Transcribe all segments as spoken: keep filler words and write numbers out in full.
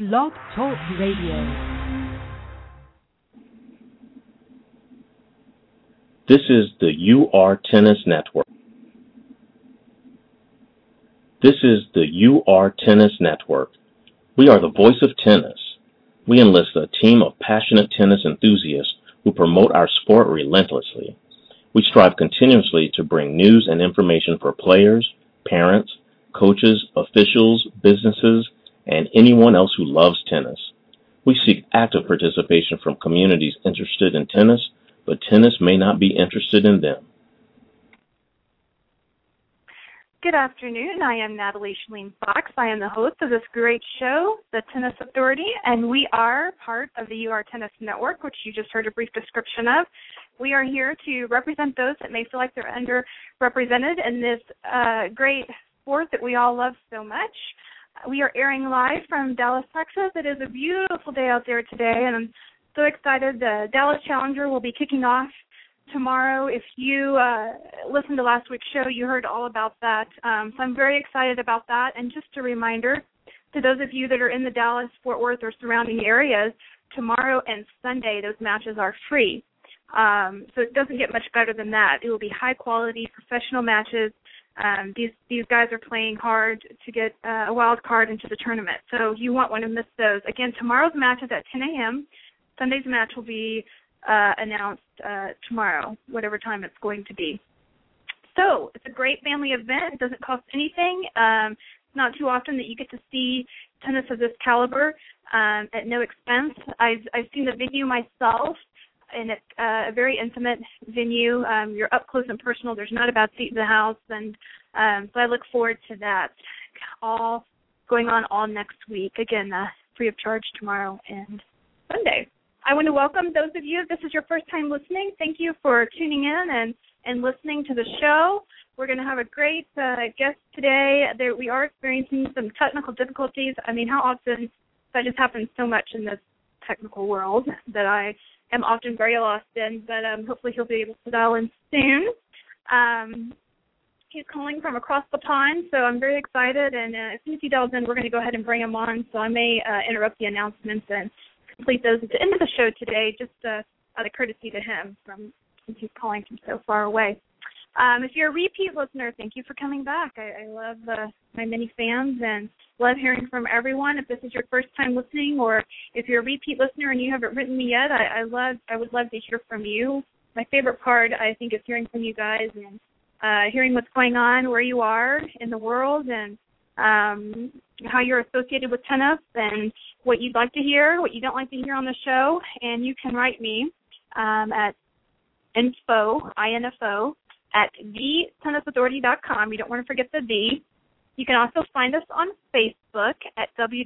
Blog Talk Radio. This is the U R Tennis Network. This is the U R Tennis Network. We are the voice of tennis. We enlist a team of passionate tennis enthusiasts who promote our sport relentlessly. We strive continuously to bring news and information for players, parents, coaches, officials, businesses, and anyone else who loves tennis. We seek active participation from communities interested in tennis, but tennis may not be interested in them. Good afternoon. I am Natalie Shalene Fox. I am the host of this great show, The Tennis Authority, and we are part of the U R Tennis Network, which you just heard a brief description of. We are here to represent those that may feel like they're underrepresented in this uh, great sport that we all love so much. We are airing live from Dallas, Texas. It is a beautiful day out there today, and I'm so excited. The Dallas Challenger will be kicking off tomorrow. If you uh, listened to last week's show, you heard all about that. Um, so I'm very excited about that. And just a reminder to those of you that are in the Dallas, Fort Worth, or surrounding areas, tomorrow and Sunday, those matches are free. Um, so it doesn't get much better than that. It will be high-quality, professional matches. Um, these these guys are playing hard to get uh, a wild card into the tournament. So you won't want to miss those. Again, tomorrow's match is at ten a.m. Sunday's match will be uh, announced uh, tomorrow, whatever time it's going to be. So it's a great family event. It doesn't cost anything. Um, it's not too often that you get to see tennis of this caliber um, at no expense. I've, I've seen the venue myself, and it's uh, a very intimate venue. Um, you're up close and personal. There's not a bad seat in the house, and um, so I look forward to that. All going on all next week. Again, uh, free of charge tomorrow and Sunday. I want to welcome those of you, if this is your first time listening, thank you for tuning in and, and listening to the show. We're going to have a great uh, guest today. There, we are experiencing some technical difficulties. I mean, how often, that just happens so much in this technical world that I am often very lost in, but um, hopefully he'll be able to dial in soon. Um, he's calling from across the pond, so I'm very excited, and uh, as soon as he dials in, we're going to go ahead and bring him on, so I may uh, interrupt the announcements and complete those at the end of the show today, just uh, out of courtesy to him, from since he's calling from so far away. Um, if you're a repeat listener, thank you for coming back. I, I love uh, my many fans and love hearing from everyone. If this is your first time listening, or if you're a repeat listener and you haven't written me yet, I, I love I would love to hear from you. My favorite part, I think, is hearing from you guys and uh, hearing what's going on, where you are in the world, and um, how you're associated with tennis, and what you'd like to hear, what you don't like to hear on the show. And you can write me um, at info, I N F O, at the tennis authority dot com. You don't want to forget the the. You can also find us on Facebook at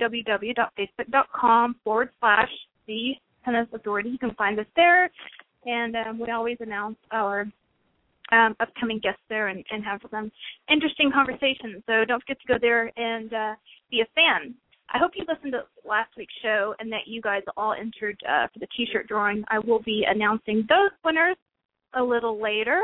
www.facebook.com forward slash the tennis authority. You can find us there, and um, we always announce our um, upcoming guests there and, and have some interesting conversations. So don't forget to go there and uh, be a fan. I hope you listened to last week's show and that you guys all entered uh, for the T-shirt drawing. I will be announcing those winners a little later.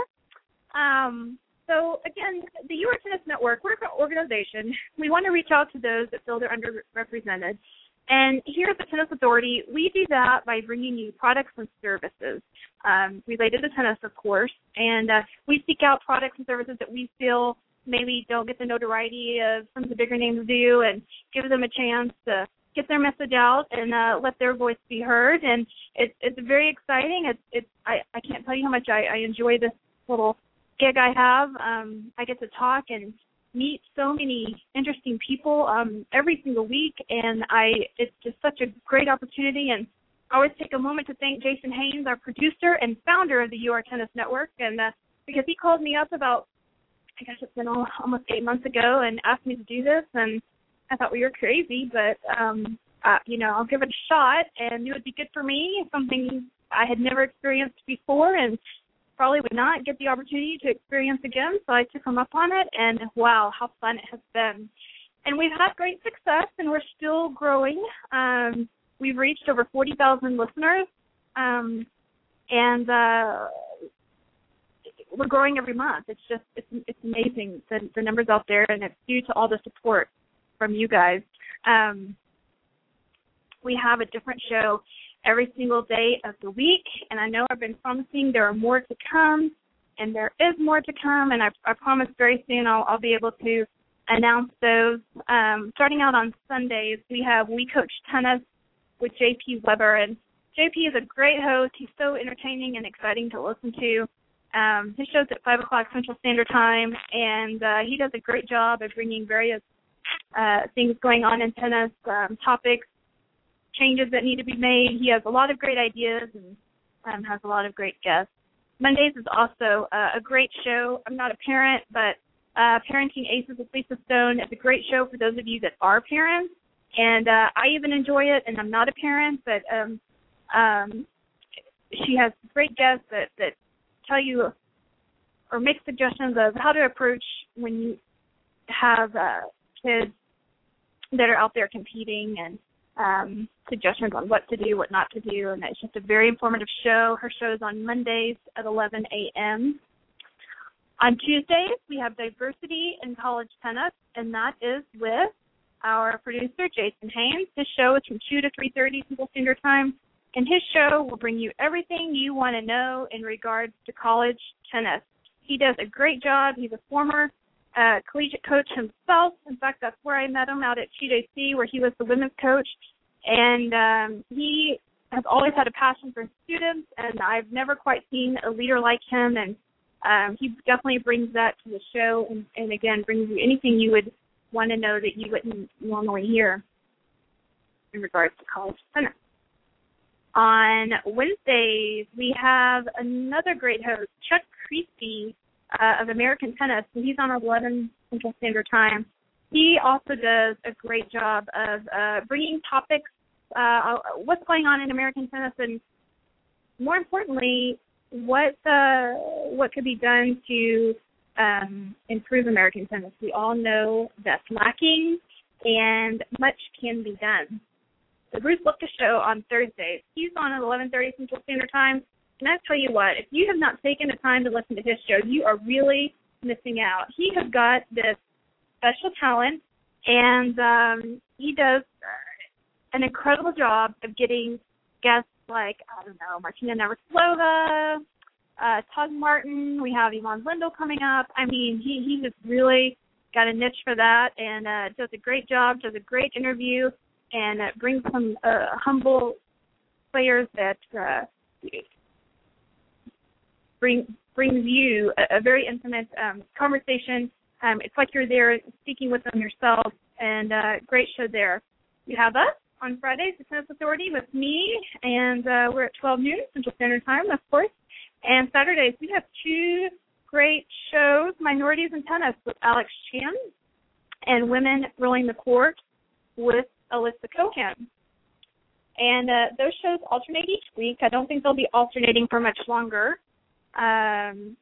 Um, so, again, the U R Tennis Network, we're an organization. We want to reach out to those that feel they're underrepresented. And here at the Tennis Authority, we do that by bringing you products and services um, related to tennis, of course. And uh, we seek out products and services that we feel maybe don't get the notoriety of some of the bigger names do, and give them a chance to get their message out and uh, let their voice be heard. And it's it's very exciting. It's it's I, I can't tell you how much I, I enjoy this little gig I have. Um, I get to talk and meet so many interesting people um, every single week, and I it's just such a great opportunity. And I always take a moment to thank Jason Haynes, our producer and founder of the U R Tennis Network, and uh, because he called me up about, I guess it's been all, almost eight months ago, and asked me to do this, and I thought, well, you're crazy, but, um, uh, you know, I'll give it a shot, and it would be good for me, something I had never experienced before, and probably would not get the opportunity to experience again, so I took him up on it, and wow, how fun it has been. And we've had great success, and we're still growing. Um, we've reached over forty thousand listeners, um, and uh, we're growing every month. It's just, it's, it's amazing, the, the numbers out there, and it's due to all the support from you guys. Um, We have a different show every single day of the week, and I know I've been promising there are more to come, and there is more to come, and I, I promise very soon I'll, I'll be able to announce those. Um, starting out on Sundays, we have We Coach Tennis with J P Weber, and J P is a great host. He's so entertaining and exciting to listen to. Um, his show's at five o'clock Central Standard Time, and uh, he does a great job of bringing various uh, things going on in tennis, um, topics, changes that need to be made. He has a lot of great ideas and um, has a lot of great guests. Mondays is also uh, a great show. I'm not a parent, but uh, Parenting Aces with Lisa Stone is a great show for those of you that are parents, and uh, I even enjoy it, and I'm not a parent, but um, um, she has great guests that, that tell you or make suggestions of how to approach when you have uh, kids that are out there competing, and um, suggestions on what to do, what not to do, and it's just a very informative show. Her show is on Mondays at eleven a.m. On Tuesdays, we have Diversity in College Tennis, and that is with our producer, Jason Haynes. His show is from two to three thirty Central Standard Time, and his show will bring you everything you want to know in regards to college tennis. He does a great job. He's a former uh, collegiate coach himself. In fact, that's where I met him, out at G J C, where he was the women's coach. And um, he has always had a passion for students, and I've never quite seen a leader like him. And um, he definitely brings that to the show, and, and again, brings you anything you would want to know that you wouldn't normally hear in regards to college tennis. On Wednesdays, we have another great host, Chuck Creasy uh, of American Tennis, and he's on eleven Central Standard Time. He also does a great job of uh, bringing topics, uh, what's going on in American tennis, and more importantly, what uh, what could be done to um, improve American tennis. We all know that's lacking, and much can be done. The Bruce Lipka Show on Thursdays. He's on at eleven thirty Central Standard Time. And I tell you what, if you have not taken the time to listen to his show, you are really missing out. He has got this special talent, and um, he does an incredible job of getting guests like, I don't know, Martina Navratilova, uh, Todd Martin. We have Ivan Lendl coming up. I mean, he, he just really got a niche for that, and uh, does a great job, does a great interview, and uh, brings some uh, humble players that uh, bring brings you a, a very intimate um, conversation. Um, it's like you're there speaking with them yourself, and uh, great show there. You have us on Fridays, the Tennis Authority, with me, and uh, we're at twelve noon Central Standard Time, of course. And Saturdays, we have two great shows, Minorities in Tennis with Alex Chan, and Women Rolling the Court with Alyssa Cohen. And uh, those shows alternate each week. I don't think they'll be alternating for much longer. Um,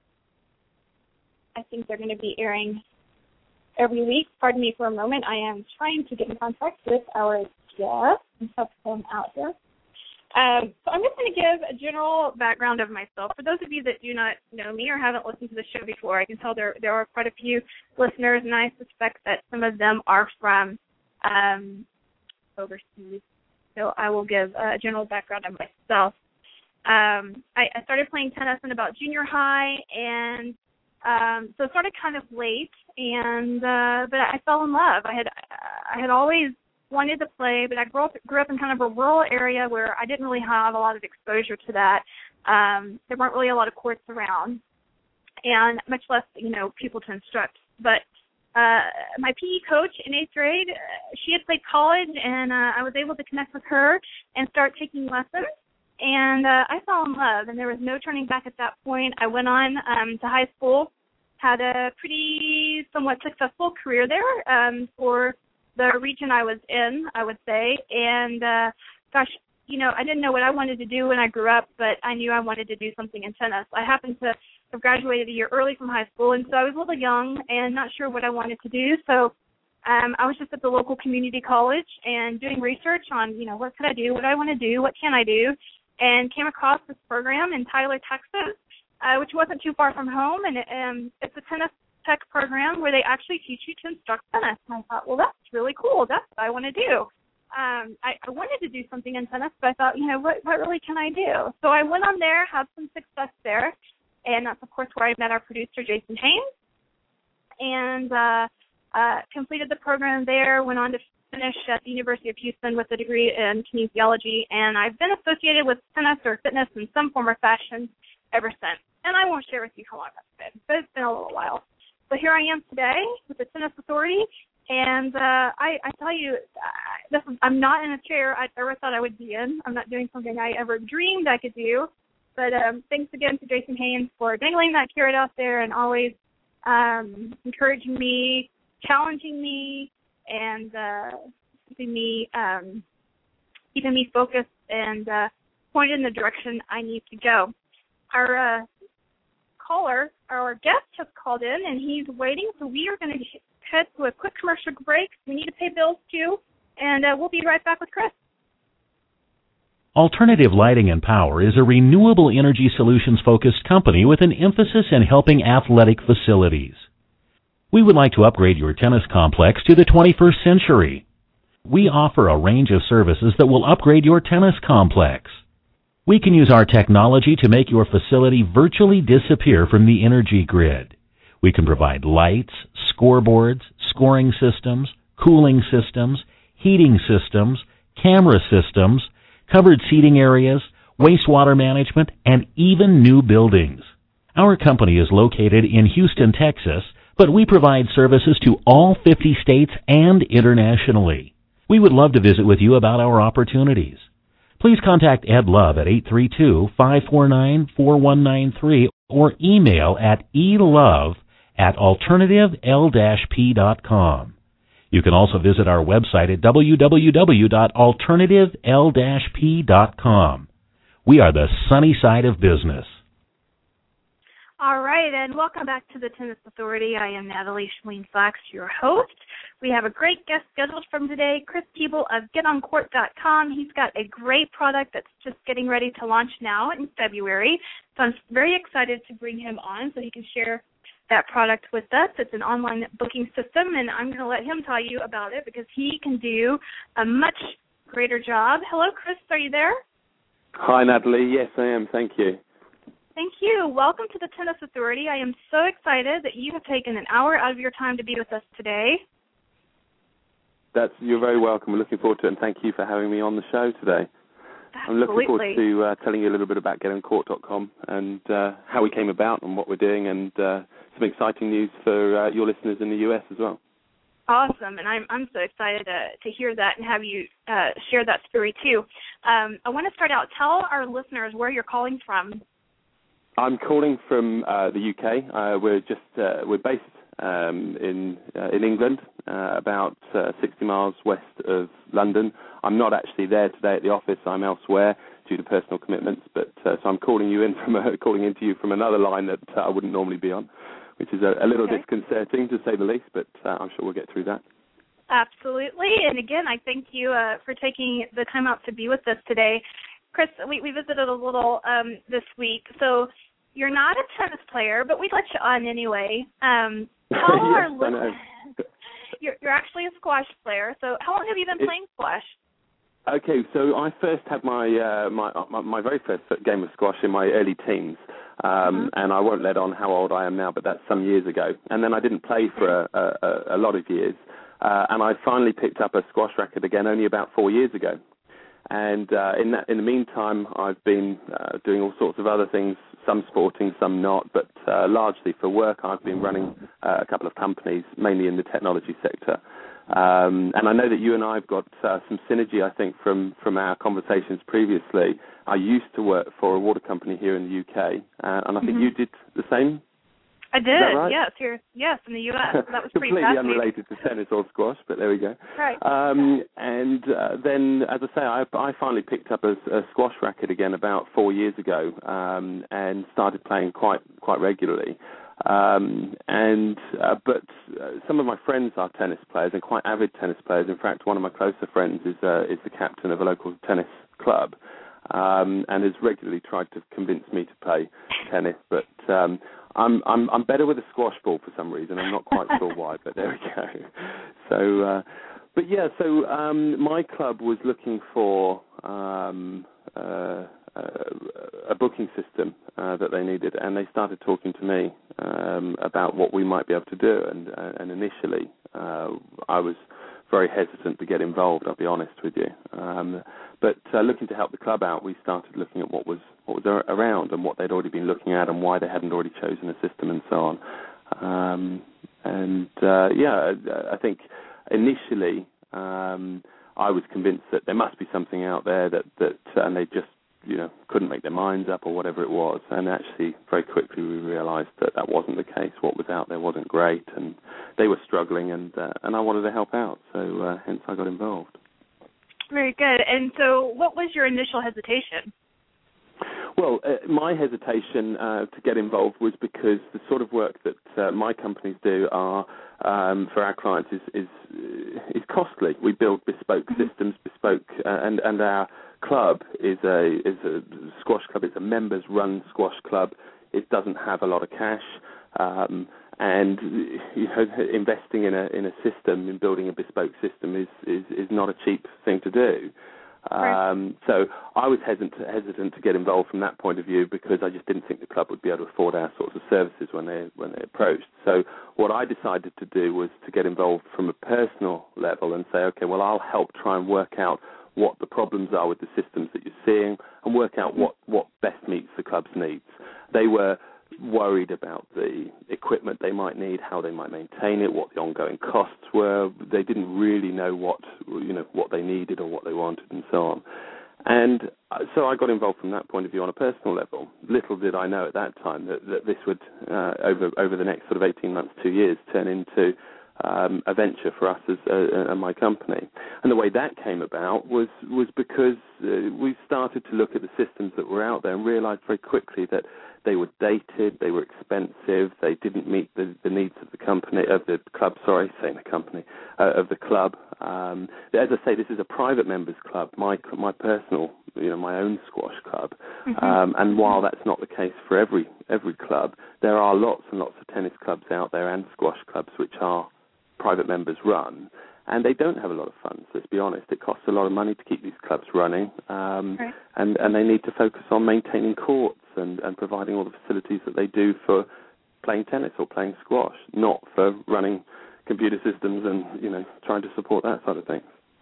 I think they're going to be airing every week. Pardon me for a moment. I am trying to get in contact with our guest and help them out here. Um, so I'm just going to give a general background of myself. For those of you that do not know me or haven't listened to the show before, I can tell there there are quite a few listeners, and I suspect that some of them are from um, overseas. So I will give a general background of myself. Um, I, I started playing tennis in about junior high, and um, so it started kind of late. And uh, but I fell in love. I had I had always wanted to play, but I grew up grew up in kind of a rural area where I didn't really have a lot of exposure to that. Um, there weren't really a lot of courts around, and much less you know people to instruct. But uh, my P E coach in eighth grade, uh, she had played college, and uh, I was able to connect with her and start taking lessons. And uh, I fell in love, and there was no turning back at that point. I went on um, to high school, had a pretty somewhat successful career there um, for the region I was in, I would say. And, uh, gosh, you know, I didn't know what I wanted to do when I grew up, but I knew I wanted to do something in tennis. I happened to have graduated a year early from high school, and so I was a little young and not sure what I wanted to do. So um, I was just at the local community college and doing research on, you know, what could I do, what do I want to do, what can I do, and came across this program in Tyler, Texas, uh, which wasn't too far from home, and it, um, it's a tennis tech program where they actually teach you to instruct tennis. And I thought, well, that's really cool. That's what I want to do. um, I, I wanted to do something in tennis, but I thought, you know, what, what really can I do? So I went on there, had some success there, and that's, of course, where I met our producer, Jason Haynes, and uh, uh, completed the program there, went on to finish at the University of Houston with a degree in kinesiology, and I've been associated with tennis or fitness in some form or fashion ever since. And I won't share with you how long that's been, but it's been a little while. But here I am today with the Tennis Authority, and uh, I, I tell you, uh, this is, I'm not in a chair I ever thought I would be in. I'm not doing something I ever dreamed I could do. But um, thanks again to Jason Haynes for dangling that carrot out there and always um, encouraging me, challenging me, and uh, keeping me um, keeping me focused and uh, pointed in the direction I need to go. Our uh, caller, our guest has called in, and he's waiting, so we are going to head to a quick commercial break. We need to pay bills, too, and uh, we'll be right back with Chris. Alternative Lighting and Power is a renewable energy solutions-focused company with an emphasis in helping athletic facilities. We would like to upgrade your tennis complex to the twenty-first century. We offer a range of services that will upgrade your tennis complex. We can use our technology to make your facility virtually disappear from the energy grid. We can provide lights, scoreboards, scoring systems, cooling systems, heating systems, camera systems, covered seating areas, wastewater management, and even new buildings. Our company is located in Houston, Texas, but we provide services to all fifty states and internationally. We would love to visit with you about our opportunities. Please contact Ed Love at eight three two, five four nine, four one nine three or email at elove at alternative l dash p dot com. You can also visit our website at w w w dot alternative l dash p dot com. We are the sunny side of business. All right, and welcome back to the Tennis Authority. I am Natalie Schlien-Fox, your host. We have a great guest scheduled from today, Chris Keeble of get on court dot com. He's got a great product that's just getting ready to launch now in February. So I'm very excited to bring him on so he can share that product with us. It's an online booking system, and I'm going to let him tell you about it because he can do a much greater job. Hello, Chris. Are you there? Hi, Natalie. Yes, I am. Thank you. Thank you. Welcome to the Tennis Authority. I am so excited that you have taken an hour out of your time to be with us today. That's, you're very welcome. We're looking forward to it, and thank you for having me on the show today. Absolutely. I'm looking forward to uh, telling you a little bit about get on court dot com and uh, how we came about and what we're doing, and uh, some exciting news for uh, your listeners in the U S as well. Awesome, and I'm I'm so excited to, to hear that and have you uh, share that story too. Um, I want to start out. Tell our listeners where you're calling from. I'm calling from uh, the U K. Uh, we're just uh, we're based um, in uh, in England, uh, about uh, sixty miles west of London. I'm not actually there today at the office. I'm elsewhere due to personal commitments. But uh, so I'm calling you in from a, calling into you from another line that uh, I wouldn't normally be on, which is a, a little okay. disconcerting to say the least. But uh, I'm sure we'll get through that. Absolutely, and again, I thank you uh, for taking the time out to be with us today, Chris. We, we visited a little um, this week, so. You're not a tennis player, but we'd let you on anyway. Um, how yes, are I know. you're, you're actually a squash player. So how long have you been it, playing squash? Okay, so I first had my, uh, my my my very first game of squash in my early teens, um, mm-hmm. and I won't let on how old I am now, but that's some years ago. And then I didn't play for a, a, a lot of years, uh, and I finally picked up a squash racket again only about four years ago. And uh, in that, in the meantime, I've been uh, doing all sorts of other things, some sporting, some not, but uh, largely for work. I've been running uh, a couple of companies, mainly in the technology sector. Um, and I know that you and I have got uh, some synergy, I think, from, from our conversations previously. I used to work for a water company here in the U K, uh, and I think mm-hmm. you did the same. I did, right? yes, here, yes, in the U S That was pretty completely fascinating. unrelated to tennis or squash, but there we go. Right. Um, and uh, then, as I say, I, I finally picked up a, a squash racket again about four years ago, um, and started playing quite quite regularly. Um, and uh, but uh, some of my friends are tennis players and quite avid tennis players. In fact, one of my closer friends is uh, is the captain of a local tennis club. Um, and has regularly tried to convince me to play tennis, but um, I'm I'm I'm better with a squash ball for some reason. I'm not quite sure why, but there we go. So, uh, but yeah, so um, my club was looking for um, uh, a booking system uh, that they needed, and they started talking to me um, about what we might be able to do. And, and initially, uh, I was very hesitant to get involved, I'll be honest with you. Um, but uh, looking to help the club out, we started looking at what was what was around and what they'd already been looking at and why they hadn't already chosen a system and so on. Um, and uh, yeah, I think initially um, I was convinced that there must be something out there that, that uh, and they just you know, couldn't make their minds up or whatever it was. And actually, very quickly, we realised that that wasn't the case. What was out there wasn't great, and they were struggling, and uh, and I wanted to help out, so uh, hence I got involved. Very good. And so what was your initial hesitation? Well, uh, my hesitation uh, to get involved was because the sort of work that uh, my companies do are um, for our clients is is, is costly. We build bespoke mm-hmm. systems, bespoke, uh, and and our club is a is a squash club. It's a members-run squash club. It doesn't have a lot of cash, um, and you know, investing in a in a system, in building a bespoke system, is is, is not a cheap thing to do. Right. Um, so I was hesitant, hesitant to get involved from that point of view because I just didn't think the club would be able to afford our sorts of services when they when they approached. So what I decided to do was to get involved from a personal level and say, okay, well, I'll help try and work out what the problems are with the systems that you're seeing and work out what, what best meets the club's needs. They were worried about the equipment they might need, how they might maintain it, what the ongoing costs were. They didn't really know what you know what they needed or what they wanted and so on. And so I got involved from that point of view on a personal level. Little did I know at that time that, that this would, uh, over over the next sort of eighteen months, two years, turn into um, a venture for us as uh, and my company. And the way that came about was was because uh, we started to look at the systems that were out there and realised very quickly that they were dated, they were expensive, they didn't meet the, the needs of the company, of the club, sorry, saying the company, uh, of the club. Um, as I say, this is a private members club, my my personal, you know, my own squash club. Mm-hmm. Um, and while that's not the case for every every club, there are lots and lots of tennis clubs out there and squash clubs which are private members run. And they don't have a lot of funds, let's be honest. It costs a lot of money to keep these clubs running. Um, right. and, and they need to focus on maintaining courts and, and providing all the facilities that they do for playing tennis or playing squash, not for running computer systems and, you know, trying to support that side of things.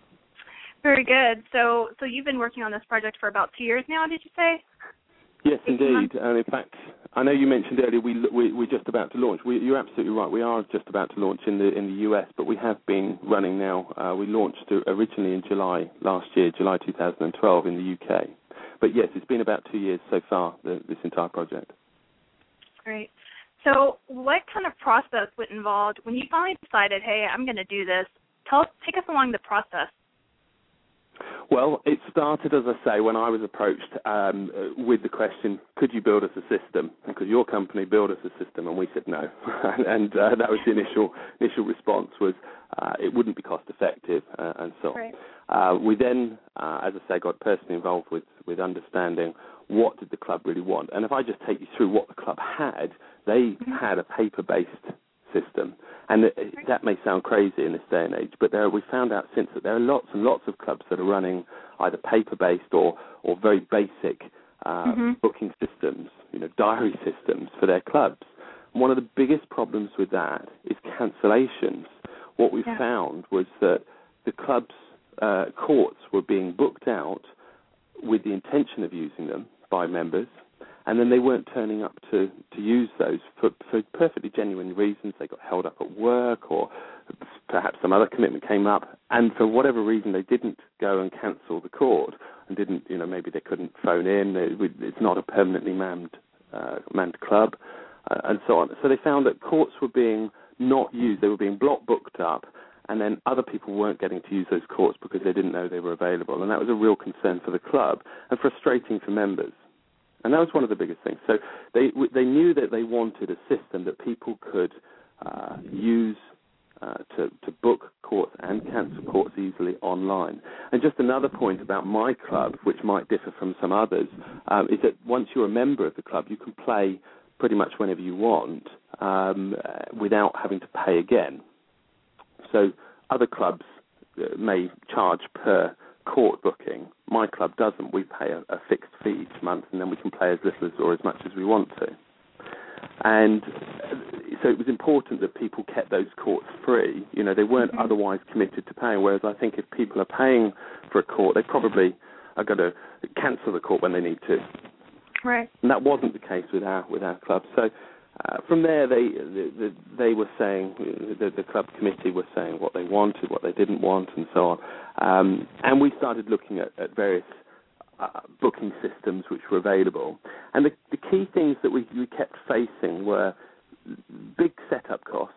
Very good. So so you've been working on this project for about two years now, did you say? Yes, indeed. And in fact, I know you mentioned earlier we, we, we're just about to launch. We, you're absolutely right. We are just about to launch in the in the U S, but we have been running now. Uh, we launched originally in July last year, July two thousand twelve in the U K. But yes, it's been about two years so far, the, this entire project. Great. So what kind of process was involved when you finally decided, hey, I'm going to do this? Tell us, take us along the process. Well, it started, as I say, when I was approached um, with the question, could you build us a system? And could your company build us a system? And we said no. and uh, that was the initial initial response was uh, it wouldn't be cost effective uh, and so on. Right. Uh, we then, uh, as I say, got personally involved with, with understanding what did the club really want. And if I just take you through what the club had, they mm-hmm. had a paper-based system. And that may sound crazy in this day and age, but there, we found out since that there are lots and lots of clubs that are running either paper-based or, or very basic uh, mm-hmm. booking systems, you know, diary systems for their clubs. And one of the biggest problems with that is cancellations. What we yeah. found was that the club's uh, courts were being booked out with the intention of using them by members, and then they weren't turning up to, to use those for, for perfectly genuine reasons. They got held up at work or perhaps some other commitment came up, and for whatever reason they didn't go and cancel the court and didn't, you know, maybe they couldn't phone in. It's not a permanently manned, uh, manned club uh, and so on. So they found that courts were being not used. They were being block booked up, and then other people weren't getting to use those courts because they didn't know they were available. And that was a real concern for the club and frustrating for members. And that was one of the biggest things. So they they knew that they wanted a system that people could uh, use uh, to, to book courts and cancel courts easily online. And just another point about my club, which might differ from some others, um, is that once you're a member of the club, you can play pretty much whenever you want um, without having to pay again. So other clubs may charge per court booking. My club doesn't. We pay a, a fixed fee each month, and then we can play as little as, or as much as we want to. And so it was important that people kept those courts free. You know, they weren't mm-hmm. otherwise committed to paying, whereas I think if people are paying for a court, they probably are going to cancel the court when they need to. Right. And that wasn't the case with our with our club. So uh, from there, they they, they were saying, the, the club committee were saying what they wanted, what they didn't want, and so on. Um, and we started looking at, at various uh, booking systems which were available. And the, the key things that we, we kept facing were big setup costs.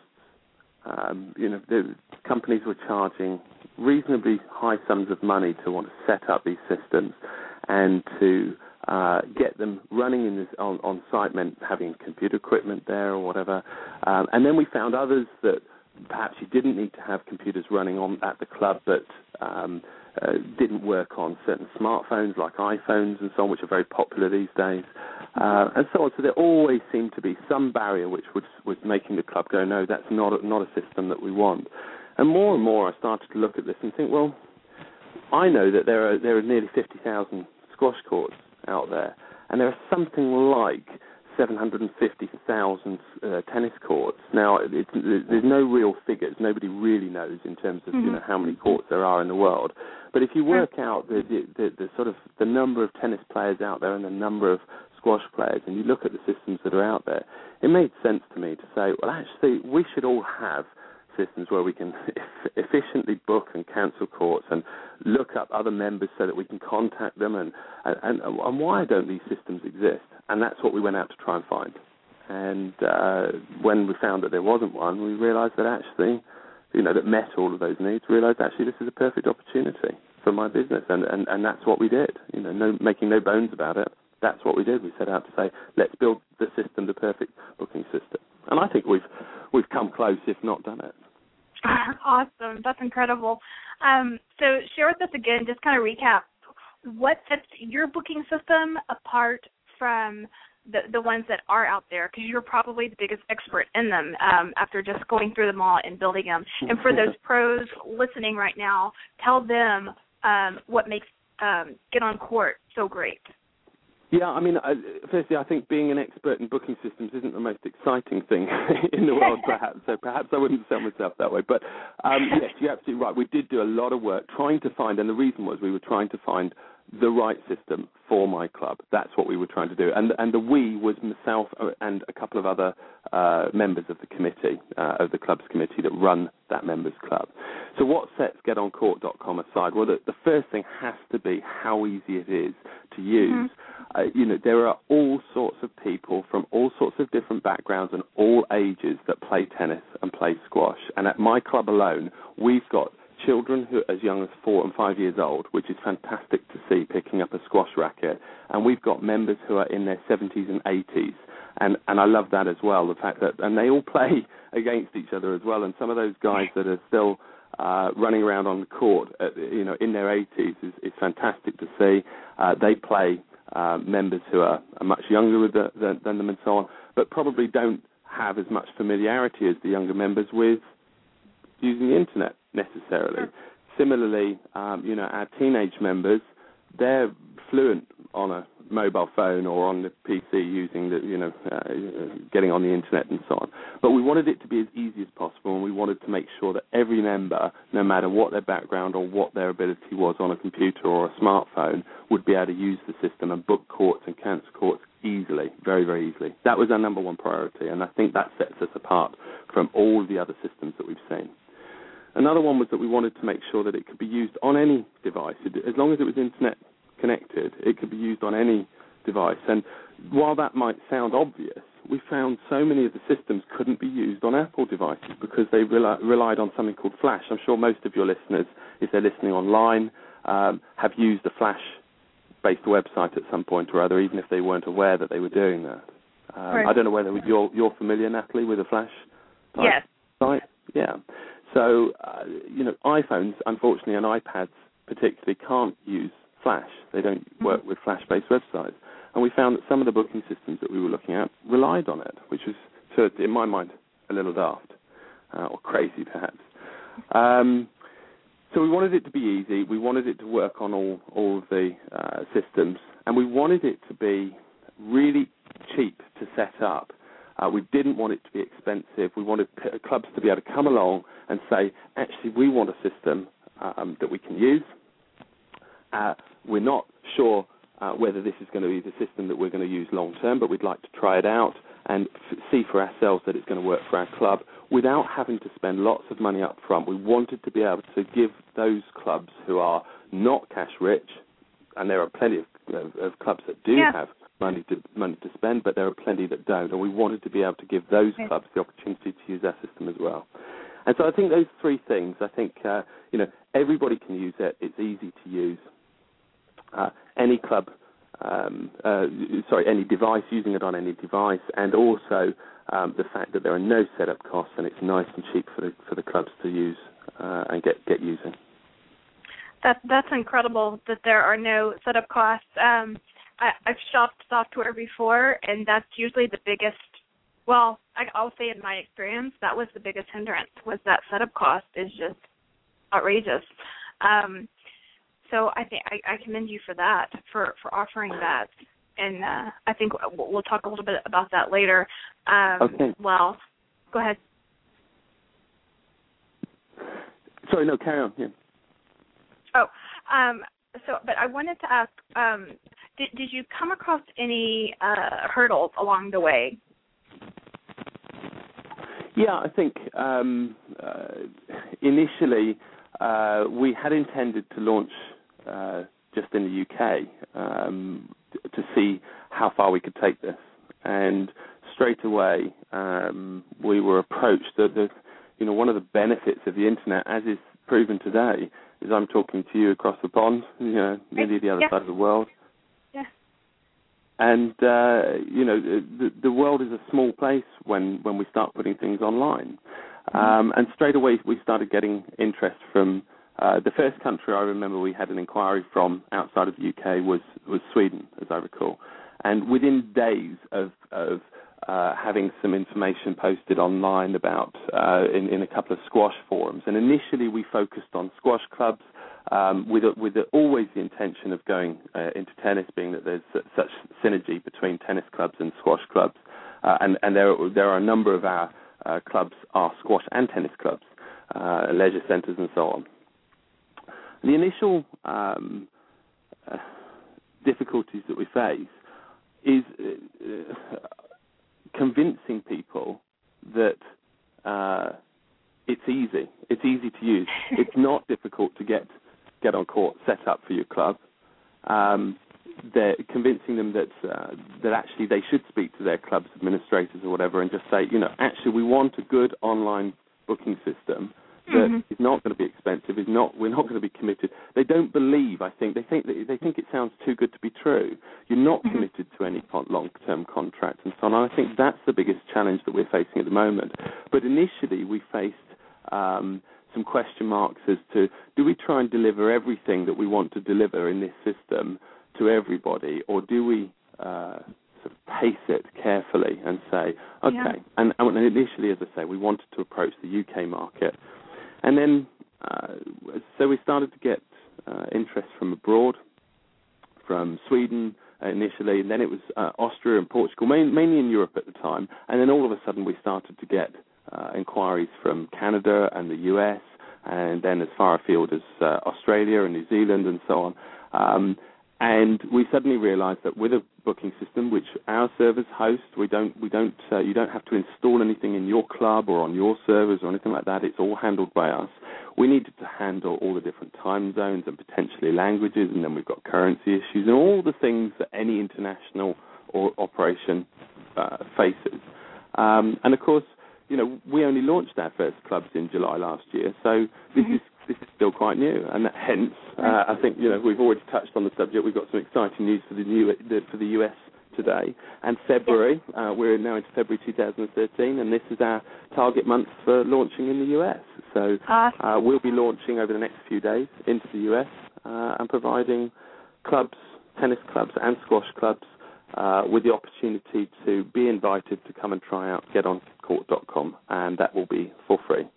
Um, you know, the companies were charging reasonably high sums of money to want to set up these systems, and to uh, get them running in this on, on site meant having computer equipment there or whatever. Um, and then we found others that perhaps you didn't need to have computers running on at the club, but um, uh, didn't work on certain smartphones like iPhones and so on, which are very popular these days, uh, and so on. So there always seemed to be some barrier which was, was making the club go, no, that's not a, not a system that we want. And more and more I started to look at this and think, well, I know that there are there are nearly fifty thousand squash courts out there, and there are something like seven hundred fifty thousand uh, tennis courts. Now, it, it, there's no real figures. Nobody really knows in terms of mm-hmm. you know how many courts there are in the world. But if you work out the, the, the, the sort of the number of tennis players out there and the number of squash players, and you look at the systems that are out there, it made sense to me to say, well, actually, we should all have systems where we can efficiently book and cancel courts and look up other members so that we can contact them, and, and, and why don't these systems exist? And that's what we went out to try and find. And uh, when we found that there wasn't one, we realised that actually, you know, that met all of those needs, realised actually this is a perfect opportunity for my business, and, and, and that's what we did. You know, no, making no bones about it, that's what we did. We set out to say, let's build the system, the perfect booking system. And I think we've we've come close, if not done it. Awesome. That's incredible. Um, so share with us again, just kind of recap, what sets your booking system apart from the, the ones that are out there? Because you're probably the biggest expert in them um, after just going through them all and building them. And for those pros listening right now, tell them um, what makes um, Get on Court so great. Yeah, I mean, uh, firstly, I think being an expert in booking systems isn't the most exciting thing in the world, perhaps. So perhaps I wouldn't sell myself that way. But um, yes, you're absolutely right. We did do a lot of work trying to find, and the reason was we were trying to find the right system for my club. That's what we were trying to do. And and the we was myself and a couple of other uh, members of the committee, uh, of the club's committee that run that members club. So what sets get on court dot com aside? Well, the, the first thing has to be how easy it is to use. Mm-hmm. Uh, you know, there are all sorts of people from all sorts of different backgrounds and all ages that play tennis and play squash. And at my club alone, we've got children who are as young as four and five years old, which is fantastic to see, picking up a squash racket. And we've got members who are in their seventies and eighties. And, and I love that as well, the fact that, and they all play against each other as well. And some of those guys that are still uh, running around on the court, at, you know, in their eighties is, is fantastic to see. Uh, they play uh, members who are, are much younger with the, than, than them and so on, but probably don't have as much familiarity as the younger members with using the internet necessarily. Sure. Similarly, um, you know, our teenage members, they're fluent on a mobile phone or on the P C using the, you know, uh, getting on the internet and so on. But we wanted it to be as easy as possible, and we wanted to make sure that every member, no matter what their background or what their ability was on a computer or a smartphone, would be able to use the system and book courts and cancel courts easily, very, very easily. That was our number one priority, and I think that sets us apart from all the other systems that we've seen. Another one was that we wanted to make sure that it could be used on any device. As long as it was internet connected, it could be used on any device. And while that might sound obvious, we found so many of the systems couldn't be used on Apple devices because they rel- relied on something called Flash. I'm sure most of your listeners, if they're listening online, um, have used a Flash-based website at some point or other, even if they weren't aware that they were doing that. Um, right. I don't know whether you're, you're familiar, Natalie, with a Flash type yes. site? Yeah. So, uh, you know, iPhones, unfortunately, and iPads particularly can't use Flash. They don't work with Flash-based websites. And we found that some of the booking systems that we were looking at relied on it, which was, so in my mind, a little daft uh, or crazy, perhaps. Um, so we wanted it to be easy. We wanted it to work on all, all of the uh, systems, and we wanted it to be really cheap to set up. Uh, we didn't want it to be expensive. We wanted p- clubs to be able to come along and say, actually, we want a system um, that we can use. Uh, we're not sure uh, whether this is going to be the system that we're going to use long term, but we'd like to try it out and f- see for ourselves that it's going to work for our club without having to spend lots of money up front. We wanted to be able to give those clubs who are not cash rich, and there are plenty of, of, of clubs that do yeah. have money to money to spend, but there are plenty that don't, and we wanted to be able to give those okay. clubs the opportunity to use our system as well. And so I think those three things, I think, uh, you know, everybody can use it. It's easy to use. Uh, any club, um, uh, sorry, any device, using it on any device, and also um, the fact that there are no setup costs and it's nice and cheap for the for the clubs to use uh, and get, get using. That that's incredible that there are no setup costs. Um, I, I've shopped software before, and that's usually the biggest. Well, I, I'll say in my experience, that was the biggest hindrance. Was that setup cost is just outrageous. Um, So I think I, I commend you for that, for, for offering that, and uh, I think we'll, we'll talk a little bit about that later. Um, okay. Well, go ahead. Sorry, no, carry on. Yeah. Oh, um, so but I wanted to ask, um, did did you come across any uh, hurdles along the way? Yeah, I think um, uh, initially uh, we had intended to launch uh, just in the U K um, to see how far we could take this, and straight away um, we were approached. That the, you know, one of the benefits of the internet, as is proven today, is I'm talking to you across the pond, you know, nearly the other yeah. side of the world. Yeah. And, uh, you know, the, the world is a small place when, when we start putting things online. Mm-hmm. Um, and straight away we started getting interest from, uh, the first country I remember we had an inquiry from outside of the U K was, was Sweden, as I recall. And within days of, of uh, having some information posted online about, uh, in, in a couple of squash forums. And initially we focused on squash clubs, Um, with a, with a, always the intention of going uh, into tennis, being that there's such synergy between tennis clubs and squash clubs, uh, and, and there there are a number of our uh, clubs are squash and tennis clubs, uh, leisure centres and so on. The initial um, uh, difficulties that we face is uh, convincing people that uh, it's easy. It's easy to use. It's not difficult to get get on court, set up for your club. Um, they're convincing them that uh, that actually they should speak to their club's administrators or whatever and just say, you know, actually we want a good online booking system that mm-hmm. is not going to be expensive. Is not we're not going to be committed. They don't believe. I think they think that they think it sounds too good to be true. You're not mm-hmm. committed to any long-term contract and so on. And I think that's the biggest challenge that we're facing at the moment. But initially we faced Um, some question marks as to, do we try and deliver everything that we want to deliver in this system to everybody, or do we uh, sort of pace it carefully and say, okay, yeah. and, and initially, as I say, we wanted to approach the U K market. And then, uh, so we started to get uh, interest from abroad, from Sweden initially, and then it was uh, Austria and Portugal, main, mainly in Europe at the time, and then all of a sudden we started to get Uh, inquiries from Canada and the U S, and then as far afield as uh, Australia and New Zealand and so on. Um, and we suddenly realised that with a booking system, which our servers host, we don't, we don't, uh, you don't have to install anything in your club or on your servers or anything like that. It's all handled by us. We needed to handle all the different time zones and potentially languages, and then we've got currency issues and all the things that any international or operation uh, faces. Um, and of course, you know, we only launched our first clubs in July last year, so this mm-hmm. is this is still quite new, and that, hence, uh, I think, you know, we've already touched on the subject. We've got some exciting news for the new for the U S today, and February. Uh, we're now into February two thousand thirteen, and this is our target month for launching in the U S. So uh, we'll be launching over the next few days into the U S uh, and providing clubs, tennis clubs, and squash clubs uh, with the opportunity to be invited to come and try out get on court dot com, and that will be for free.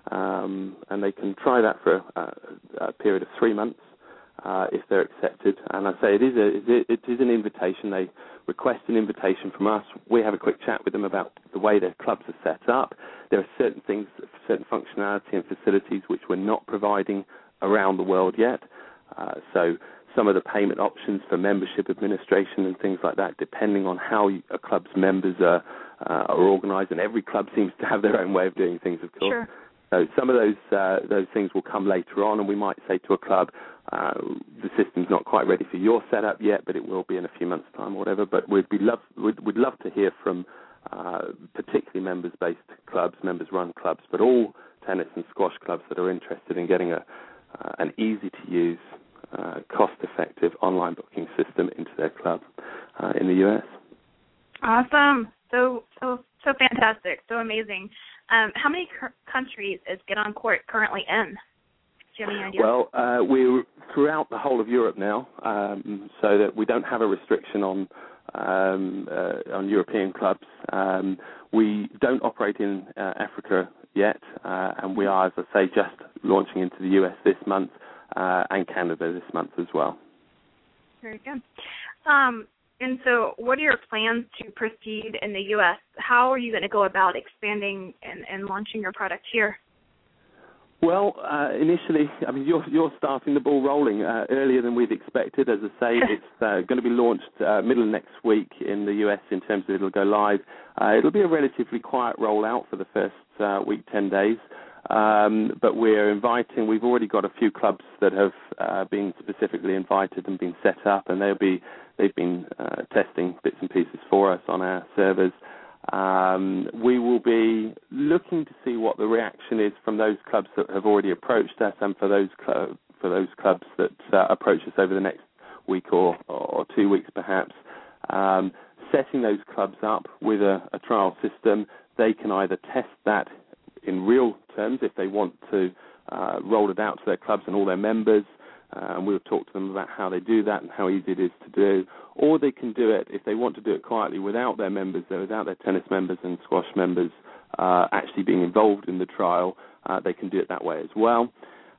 um, and they can try that for a, a period of three months uh, if they're accepted. And I say it is a it is an invitation. They request an invitation from us. We have a quick chat with them about the way their clubs are set up. There are certain things, certain functionality and facilities which we're not providing around the world yet. Uh, so some of the payment options for membership administration and things like that, depending on how a club's members are, uh, are organised, and every club seems to have their own way of doing things, of course. Sure. So some of those uh, those things will come later on, and we might say to a club, uh, the system's not quite ready for your setup yet, but it will be in a few months' time or whatever. But we'd be love we'd, we'd love to hear from uh, particularly members-based clubs, members-run clubs, but all tennis and squash clubs that are interested in getting a uh, an easy-to-use, uh, cost-effective online booking system into their club uh, in the U S. Awesome. So so so fantastic. So amazing. Um, how many c- countries is Get On Court currently in? Do you have any idea? Well, uh, we're throughout the whole of Europe now, um, so that we don't have a restriction on um, uh, on European clubs. Um, we don't operate in uh, Africa yet, uh, and we are, as I say, just launching into the U S this month uh, and Canada this month as well. Very good. Um, And so what are your plans to proceed in the U S? How are you going to go about expanding and, and launching your product here? Well, uh, initially, I mean, you're, you're starting the ball rolling uh, earlier than we'd expected. As I say, it's uh, going to be launched uh, middle of next week in the U S in terms of it'll go live. Uh, it'll be a relatively quiet rollout for the first uh, week, ten days. Um, but we're inviting, we've already got a few clubs that have uh, been specifically invited and been set up, and they'll be, they've been uh, testing bits and pieces for us on our servers. Um, we will be looking to see what the reaction is from those clubs that have already approached us, and for those cl- for those clubs that uh, approach us over the next week or, or two weeks perhaps. Um, setting those clubs up with a, a trial system, they can either test that in real terms if they want to uh, roll it out to their clubs and all their members, uh, and we'll talk to them about how they do that and how easy it is to do. Or they can do it, if they want to do it quietly, without their members, without their tennis members and squash members uh, actually being involved in the trial. Uh, they can do it that way as well.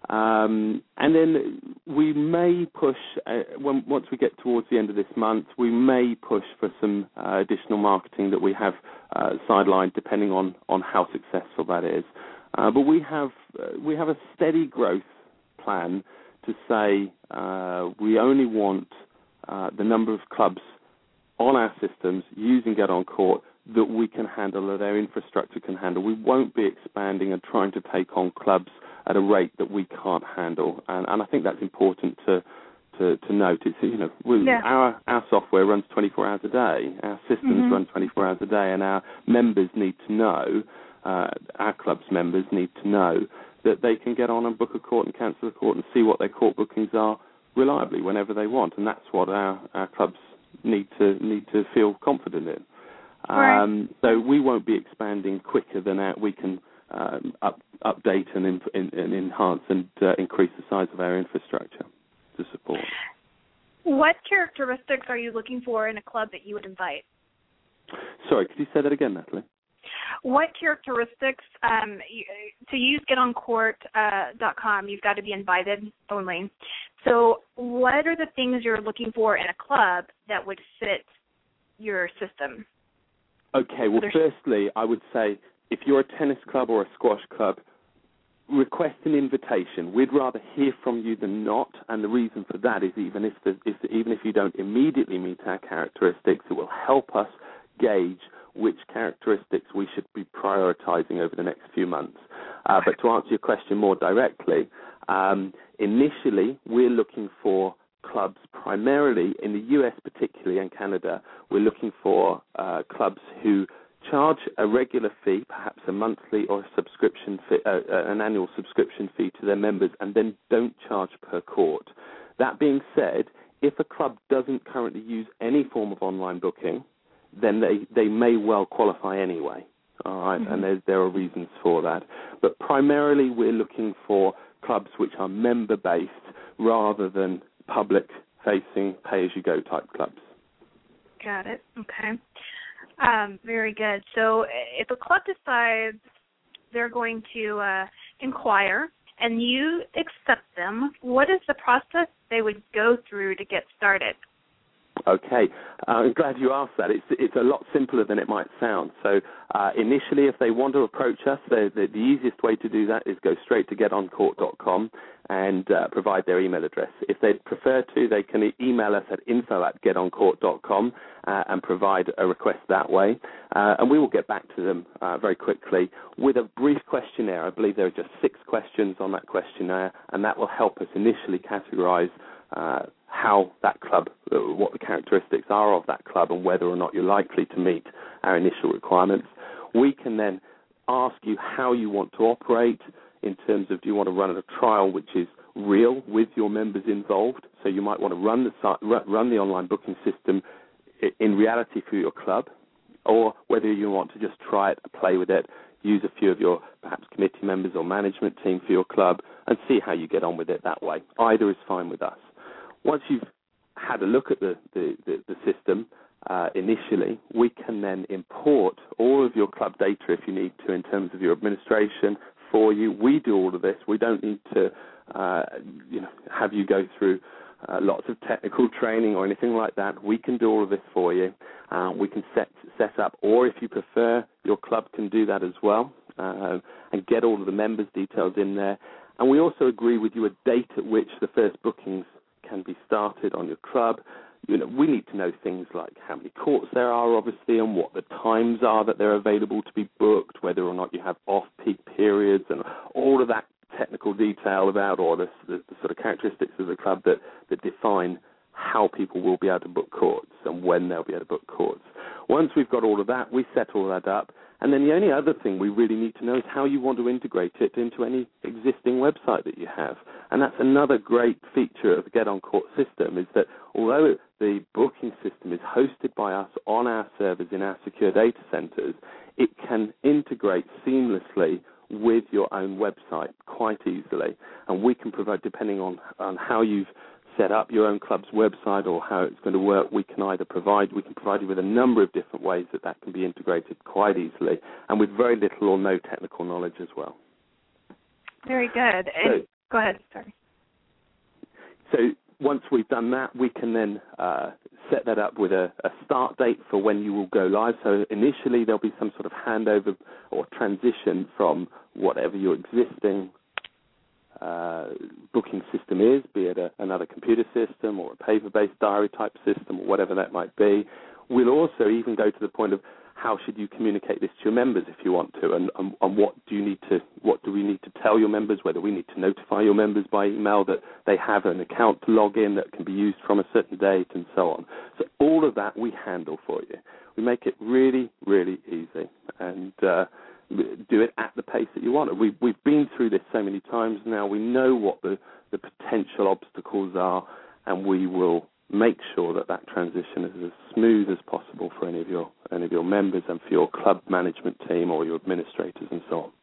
Um, and then we may push, uh, when, once we get towards the end of this month, we may push for some uh, additional marketing that we have uh, sidelined, depending on, on how successful that is. Uh, but we have uh, we have a steady growth plan to say uh, we only want uh, the number of clubs on our systems using Get On Court that we can handle, that our infrastructure can handle. We won't be expanding and trying to take on clubs at a rate that we can't handle, and, and I think that's important to to, to note. It's, you know, we, yeah. our our software runs twenty-four hours a day. Our systems mm-hmm. run twenty-four hours a day, and our members need to know, uh, our club's members need to know that they can get on and book a court and cancel a court and see what their court bookings are reliably whenever they want, and that's what our, our clubs need to need to feel confident in. Right. Um, so we won't be expanding quicker than our, we can um, up, update and, in, in, and enhance and uh, increase the size of our infrastructure to support. What characteristics are you looking for in a club that you would invite? Sorry, could you say that again, Natalie? What characteristics, um, you, to use get on court dot com, you've got to be invited only. So what are the things you're looking for in a club that would fit your system? Okay, well, firstly, I would say if you're a tennis club or a squash club, request an invitation. We'd rather hear from you than not, and the reason for that is even if the, if, even if you don't immediately meet our characteristics, it will help us gauge which characteristics we should be prioritizing over the next few months. Uh, but to answer your question more directly, um, initially we're looking for clubs primarily in the U S particularly and Canada. We're looking for uh, clubs who charge a regular fee, perhaps a monthly or a subscription fee, uh, an annual subscription fee to their members, and then don't charge per court. That being said, if a club doesn't currently use any form of online booking, then they, they may well qualify anyway. All right, mm-hmm. and there, there are reasons for that. But primarily we're looking for clubs which are member-based rather than public-facing, pay-as-you-go type clubs. Got it. Okay. Um, very good. So if a club decides they're going to uh, inquire and you accept them, what is the process they would go through to get started? Okay, uh, I'm glad you asked that. It's it's a lot simpler than it might sound. So uh, initially, if they want to approach us, the, the, the easiest way to do that is go straight to get on court dot com and uh, provide their email address. If they'd prefer to, they can email us at info at get on court dot com uh, and provide a request that way. Uh, and we will get back to them uh, very quickly with a brief questionnaire. I believe there are just six questions on that questionnaire, and that will help us initially categorize uh, how that club, uh, what the characteristics are of that club and whether or not you're likely to meet our initial requirements. We can then ask you how you want to operate in terms of, do you want to run a trial which is real with your members involved? So you might want to run the run the online booking system in reality for your club, or whether you want to just try it, play with it, use a few of your perhaps committee members or management team for your club and see how you get on with it that way. Either is fine with us. Once you've had a look at the, the, the, the system uh, initially, we can then import all of your club data if you need to in terms of your administration for you. We do all of this. We don't need to uh, you know, have you go through uh, lots of technical training or anything like that. We can do all of this for you. Uh, we can set, set up, or if you prefer, your club can do that as well uh, and get all of the members' details in there. And we also agree with you a date at which the first bookings can be started on your club. You know, we need to know things like how many courts there are, obviously, and what the times are that they're available to be booked, whether or not you have off-peak periods, and all of that technical detail about, or the, the, the sort of characteristics of the club that, that define how people will be able to book courts and when they'll be able to book courts. Once we've got all of that, we set all that up. And then the only other thing we really need to know is how you want to integrate it into any existing website that you have. And that's another great feature of the Get On Court system, is that although the booking system is hosted by us on our servers in our secure data centers, it can integrate seamlessly with your own website quite easily. And we can provide, depending on, on how you've set up your own club's website or how it's going to work, we can either provide, we can provide you with a number of different ways that that can be integrated quite easily and with very little or no technical knowledge as well. Very good. So, and, go ahead, sorry. So once we've done that, we can then uh, set that up with a, a start date for when you will go live. So initially there'll be some sort of handover or transition from whatever your existing Uh, booking system is, be it a, another computer system or a paper-based diary type system or whatever that might be. We'll also even go to the point of how should you communicate this to your members if you want to, and, and, and what do you need to, what do we need to tell your members, whether we need to notify your members by email that they have an account to log in that can be used from a certain date and so on. So all of that we handle for you. We make it really, really easy, and uh, do it at the pace that you want. We've, we've been through this so many times now. We know what the, the potential obstacles are, and we will make sure that that transition is as smooth as possible for any of your any of your members and for your club management team or your administrators and so on.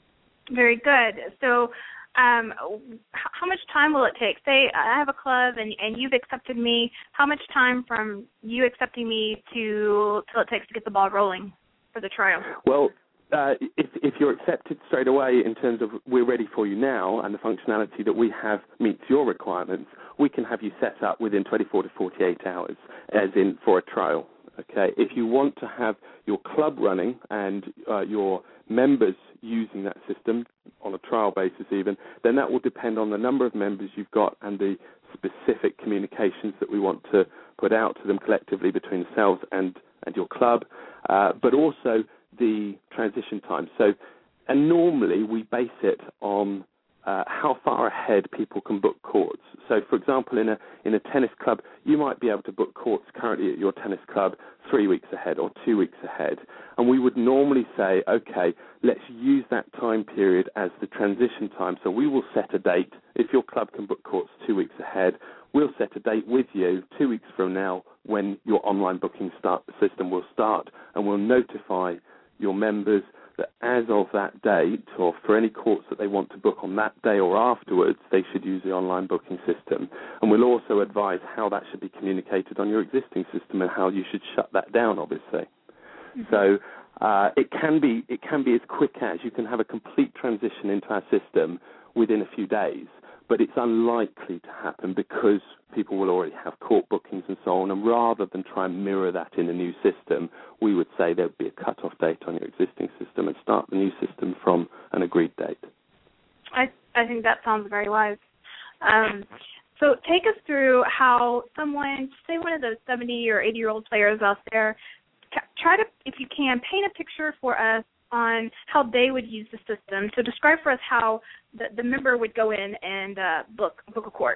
Very good. So um, how much time will it take? Say I have a club and, and you've accepted me. How much time from you accepting me to till it takes to get the ball rolling for the trial? Well, Uh, if, if you're accepted straight away in terms of we're ready for you now and the functionality that we have meets your requirements, we can have you set up within twenty-four to forty-eight hours, as in for a trial. Okay. If you want to have your club running and uh, your members using that system on a trial basis even, then that will depend on the number of members you've got and the specific communications that we want to put out to them collectively between yourselves and, and your club, uh, but also the transition time. So, and normally we base it on uh, how far ahead people can book courts. So, for example, in a in a tennis club, you might be able to book courts currently at your tennis club three weeks ahead or two weeks ahead. And we would normally say, okay, let's use that time period as the transition time. So we will set a date. If your club can book courts two weeks ahead, we'll set a date with you two weeks from now when your online booking start system will start, and we'll notify your members that as of that date, or for any courts that they want to book on that day or afterwards, they should use the online booking system. And we'll also advise how that should be communicated on your existing system and how you should shut that down, obviously. Mm-hmm. So uh, it can be it can be as quick as you can have a complete transition into our system within a few days, but it's unlikely to happen because people will already have court bookings and so on, and rather than try and mirror that in a new system, we would say there would be a cut-off date on your existing system and start the new system from an agreed date. I, I think that sounds very wise. Um, so take us through how someone, say one of those seventy or eighty-year-old players out there, try to, if you can, paint a picture for us on how they would use the system. So describe for us how the, the member would go in and uh, book book a court.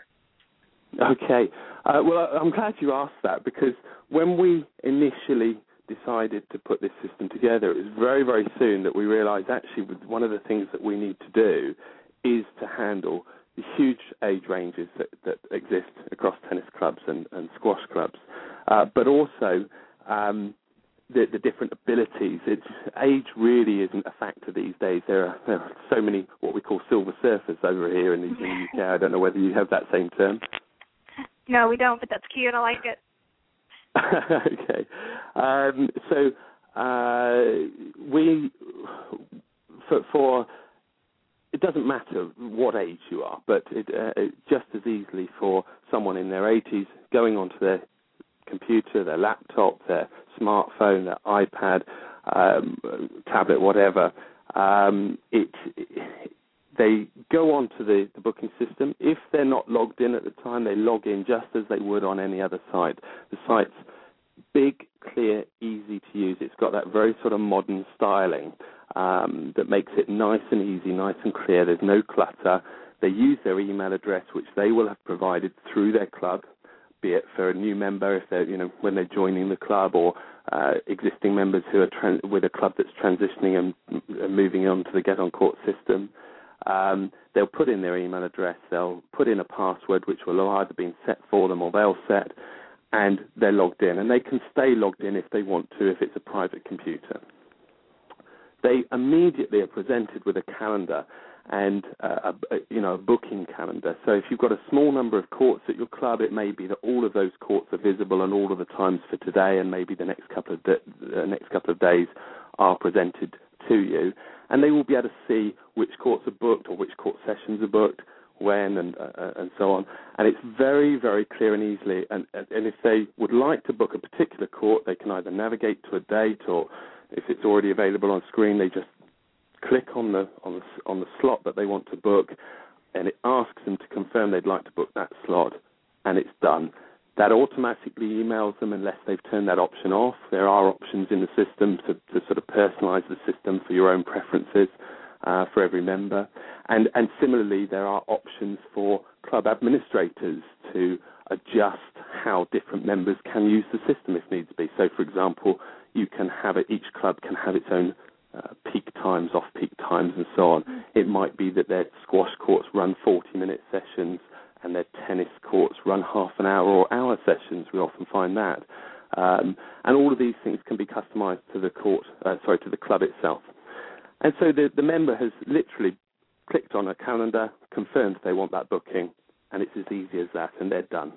Okay. Uh, well, I'm glad you asked that, because when we initially decided to put this system together, it was very, very soon that we realized actually one of the things that we need to do is to handle the huge age ranges that, that exist across tennis clubs and, and squash clubs, uh, but also um, the, the different abilities. It's, age really isn't a factor these days. There are, there are so many what we call silver surfers over here in the, in the U K. I don't know whether you have that same term. No, we don't, but that's cute. I like it. Okay. Um, so uh, we, for, for, it doesn't matter what age you are, but it, uh, it just as easily for someone in their eighties going onto their computer, their laptop, their smartphone, their iPad, um, tablet, whatever, um, it, it they go onto the, the booking system. If they're not logged in at the time, they log in just as they would on any other site. The site's big, clear, easy to use. It's got that very sort of modern styling um, that makes it nice and easy, nice and clear. There's no clutter. They use their email address, which they will have provided through their club, be it for a new member if they're, you know, when they're joining the club, or uh, existing members who are trans- with a club that's transitioning and, and moving on to the Get on Court system. Um, they'll put in their email address, they'll put in a password which will have either been set for them or they'll set, and they're logged in. And they can stay logged in if they want to, if it's a private computer. They immediately are presented with a calendar and uh, a, a, you know, a booking calendar. So if you've got a small number of courts at your club, it may be that all of those courts are visible and all of the times for today, and maybe the next couple of de- the next couple of days are presented to you, and they will be able to see which courts are booked or which court sessions are booked, when, and uh, and so on. And it's very, very clear and easily. And, and if they would like to book a particular court, they can either navigate to a date, or if it's already available on screen, they just click on the on the on the slot that they want to book, and it asks them to confirm they'd like to book that slot, and it's done. That automatically emails them unless they've turned that option off. There are options in the system to, to sort of personalize the system for your own preferences uh, for every member. And, and similarly, there are options for club administrators to adjust how different members can use the system if needs be. So, for example, you can have it, each club can have its own uh, peak times, off-peak times, and so on. It might be that their squash courts run forty-minute sessions, and their tennis courts run half an hour or hour sessions. We often find that. Um, and all of these things can be customized to the court, uh, sorry, to the club itself. And so the, the member has literally clicked on a calendar, confirmed they want that booking, and it's as easy as that, and they're done.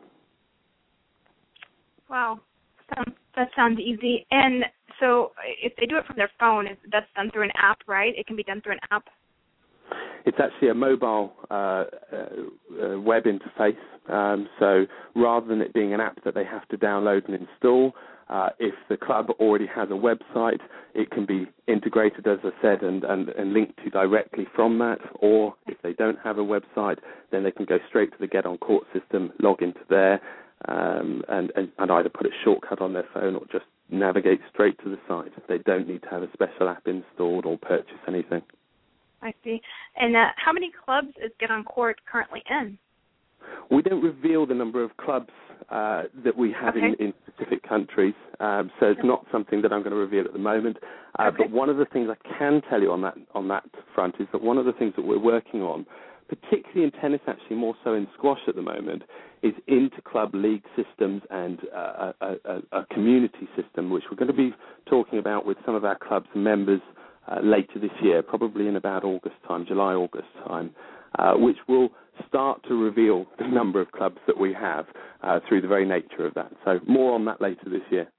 Wow. Sounds, that sounds easy. And so if they do it from their phone, that's done through an app, right? It can be done through an app? It's actually a mobile uh, uh, web interface. Um, so rather than it being an app that they have to download and install, uh, if the club already has a website, it can be integrated, as I said, and, and, and linked to directly from that. Or if they don't have a website, then they can go straight to the Get on Court system, log into there, um, and, and, and either put a shortcut on their phone or just navigate straight to the site. They don't need to have a special app installed or purchase anything. I see. And uh, how many clubs is Get on Court currently in? We don't reveal the number of clubs uh, that we have okay. in, in specific countries, um, so it's not something that I'm going to reveal at the moment. Uh, okay. But one of the things I can tell you on that on that front is that one of the things that we're working on, particularly in tennis, actually more so in squash at the moment, is inter-club league systems and uh, a, a, a community system, which we're going to be talking about with some of our clubs and members Uh, later this year, probably in about August time, July, August time, uh, which will start to reveal the number of clubs that we have uh, through the very nature of that. So more on that later this year.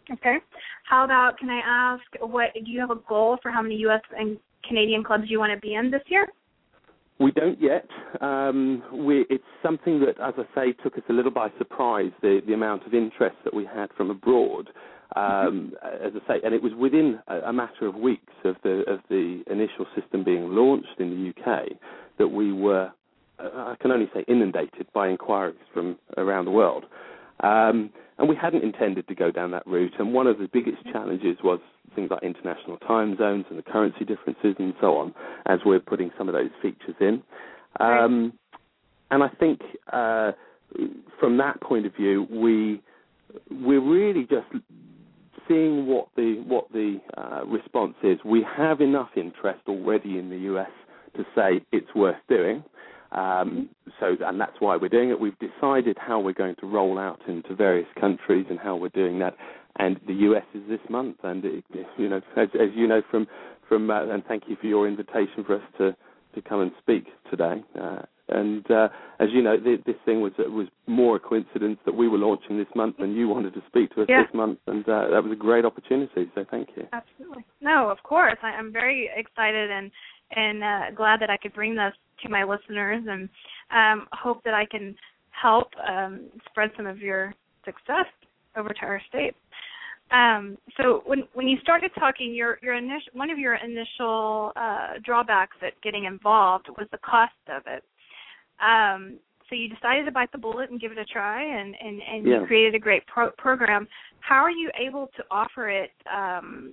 Okay. How about, can I ask, what do you have a goal for how many U S and Canadian clubs you want to be in this year? We don't yet. Um, we, it's something that, as I say, took us a little by surprise, the, the amount of interest that we had from abroad. Um, mm-hmm. As I say, and it was within a, a matter of weeks of the of the initial system being launched in the U K that we were, uh, I can only say, inundated by inquiries from around the world. Um, and we hadn't intended to go down that route. And one of the biggest challenges was things like international time zones and the currency differences and so on, as we're putting some of those features in. Um, and I think uh, from that point of view, we we're really just seeing what the what the uh, response is. We have enough interest already in the U S to say it's worth doing. Um, so, and that's why we're doing it. We've decided how we're going to roll out into various countries and how we're doing that. And the U S is this month. And it, you know, as, as you know from from uh, and thank you for your invitation for us to, to come and speak today. Uh, and uh, as you know, th- this thing was was more a coincidence that we were launching this month, and you wanted to speak to us yeah. this month, and uh, that was a great opportunity. So thank you. Absolutely. No, of course. I, I'm very excited and and uh, glad that I could bring this to my listeners, and um, hope that I can help um, spread some of your success over to our state. Um, so when when you started talking, your your initial one of your initial uh, drawbacks at getting involved was the cost of it. Um, so you decided to bite the bullet and give it a try, and, and, and yeah. you created a great pro- program. How are you able to offer it um,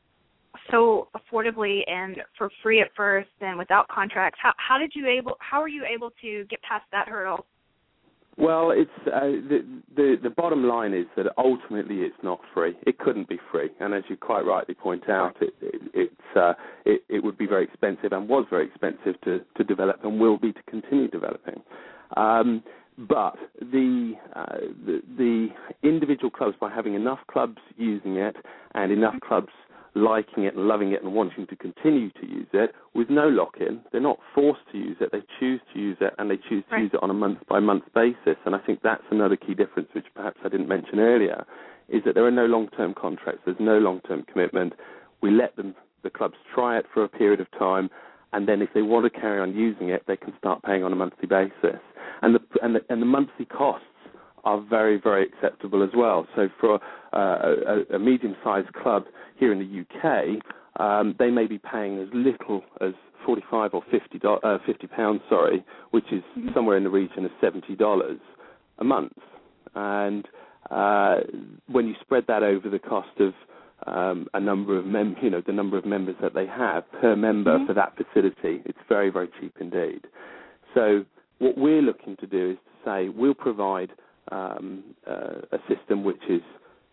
so affordably and for free at first and without contracts? How, how did you able? How were you able to get past that hurdle? Well, it's uh, the, the the bottom line is that ultimately it's not free. It couldn't be free, and as you quite rightly point out, it, it it's uh, it, it would be very expensive and was very expensive to, to develop and will be to continue developing. Um, but the, uh, the the individual clubs, by having enough clubs using it and enough clubs liking it and loving it and wanting to continue to use it with no lock-in. They're not forced to use it. They choose to use it, and they choose to right. use it on a month-by-month basis. And I think that's another key difference, which perhaps I didn't mention earlier, is that there are no long-term contracts. There's no long-term commitment. We let them, the clubs try it for a period of time, and then if they want to carry on using it, they can start paying on a monthly basis. And the, and the, and the monthly costs are very, very acceptable as well. So for uh, a, a medium-sized club here in the U K, um, they may be paying as little as forty-five or fifty uh, fifty pounds, sorry, which is mm-hmm. somewhere in the region of seventy dollars a month. And uh, when you spread that over the cost of um, a number of mem- you know, the number of members that they have per member mm-hmm. for that facility, it's very, very cheap indeed. So what we're looking to do is to say we'll provide Um, uh, a system which is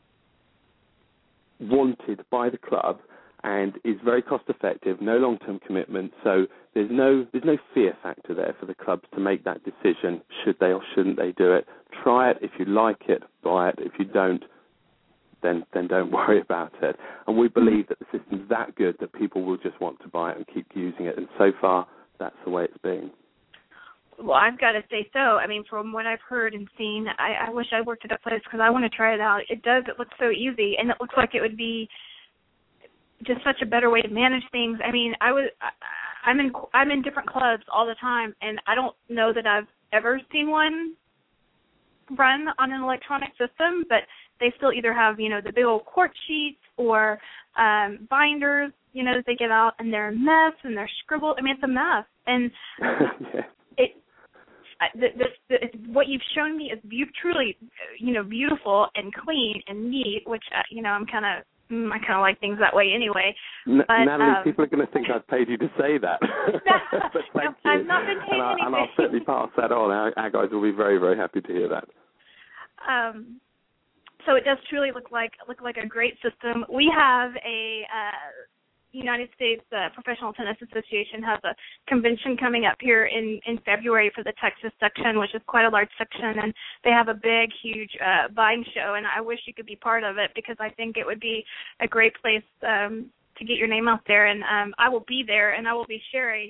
wanted by the club and is very cost effective, no long-term commitment, so there's no there's no fear factor there for the clubs to make that decision, should they or shouldn't they do it. Try it. If you like it, buy it. If you don't, then then don't worry about it. And we believe that the system's that good that people will just want to buy it and keep using it, and so far that's the way it's been. Well, I've got to say so. I mean, from what I've heard and seen, I, I wish I worked at a place because I want to try it out. It does. It looks so easy, and it looks like it would be just such a better way to manage things. I mean, I was, I, I'm in, I'm in different clubs all the time, and I don't know that I've ever seen one run on an electronic system, but they still either have, you know, the big old court sheets or um, binders, you know, that they get out, and they're a mess and they're scribbled. I mean, it's a mess, and yeah. it. The, the, the, what you've shown me is be- truly, you know, beautiful and clean and neat, which, uh, you know, I'm kind of, mm, I kind of like things that way anyway. N- but, Natalie, um, people are going to think I've paid you to say that. But thank no, you. I've not been paid and, I, anything. and I'll certainly pass that on. Our, our guys will be very, very happy to hear that. Um, so it does truly look like look like a great system. We have a uh, United States uh, Professional Tennis Association has a convention coming up here in, in February for the Texas section, which is quite a large section, and they have a big, huge uh, buying show, and I wish you could be part of it because I think it would be a great place um, to get your name out there, and um, I will be there, and I will be sharing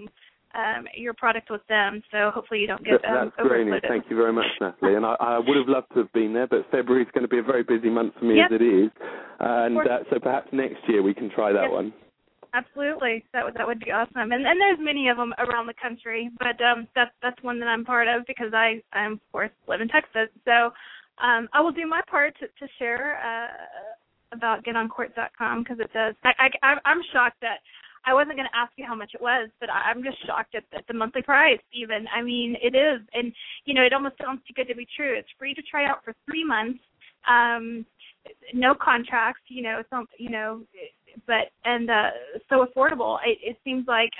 um, your product with them. So hopefully you don't get that, um, That's great news. overloaded. Thank you very much, Natalie. And I, I would have loved to have been there, but February is going to be a very busy month for me yep. as it is. And uh, so perhaps next year we can try that yep. one. Absolutely, that would that would be awesome. And and there's many of them around the country, but um, that's that's one that I'm part of because I, I of course live in Texas. So um, I will do my part to, to share uh, about get on court dot com because it does. I, I I'm shocked that I wasn't going to ask you how much it was, but I'm just shocked at, at the monthly price. Even I mean it is, and you know it almost sounds too good to be true. It's free to try out for three months. Um, no contracts. You know, some you know. But and uh, so affordable. It, it seems like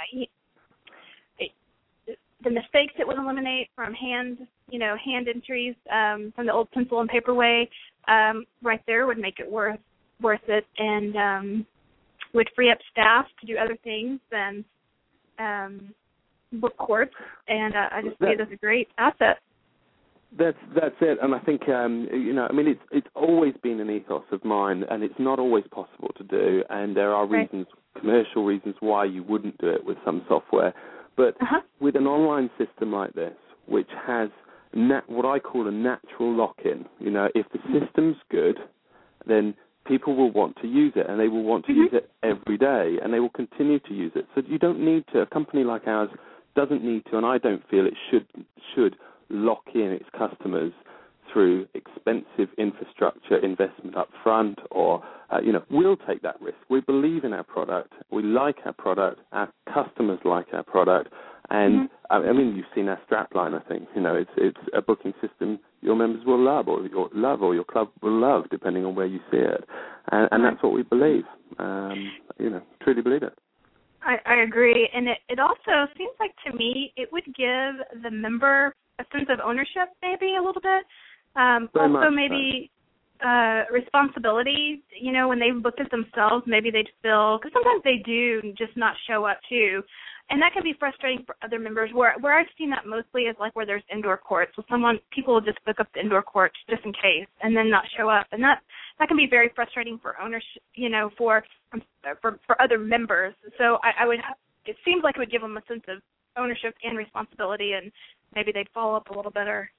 it, the mistakes it would eliminate from hand, you know, hand entries um, from the old pencil and paper way, um, right there would make it worth worth it, and um, would free up staff to do other things than um, book courts. And uh, I just see it as a great asset. That's that's it, and I think um, you know, I mean, it's it's always been an ethos of mine, and it's not always possible to do, and there are right. reasons, commercial reasons, why you wouldn't do it with some software, but uh-huh. with an online system like this, which has nat- what I call a natural lock-in, you know, if the system's good, then people will want to use it, and they will want to mm-hmm. use it every day, and they will continue to use it. So you don't need to. A company like ours doesn't need to, and I don't feel it should should. lock in its customers through expensive infrastructure investment up front, or, uh, you know, we'll take that risk. We believe in our product. We like our product. Our customers like our product. And, mm-hmm. I mean, you've seen our strapline, I think. You know, it's it's a booking system your members will love, or your love, or your club will love, depending on where you see it. And, and that's what we believe. Um, you know, truly believe it. I, I agree. And it, it also seems like, to me, it would give the member a sense of ownership, maybe a little bit. Um, also, maybe so. uh, responsibility. You know, when they've looked at themselves, maybe they'd feel, because sometimes they do just not show up too, and that can be frustrating for other members. Where where I've seen that mostly is like where there's indoor courts. So someone people will just book up the indoor courts just in case, and then not show up, and that that can be very frustrating for ownership. You know, for for for other members. So I, I would. It seems like it would give them a sense of ownership and responsibility, and maybe they'd follow up a little better.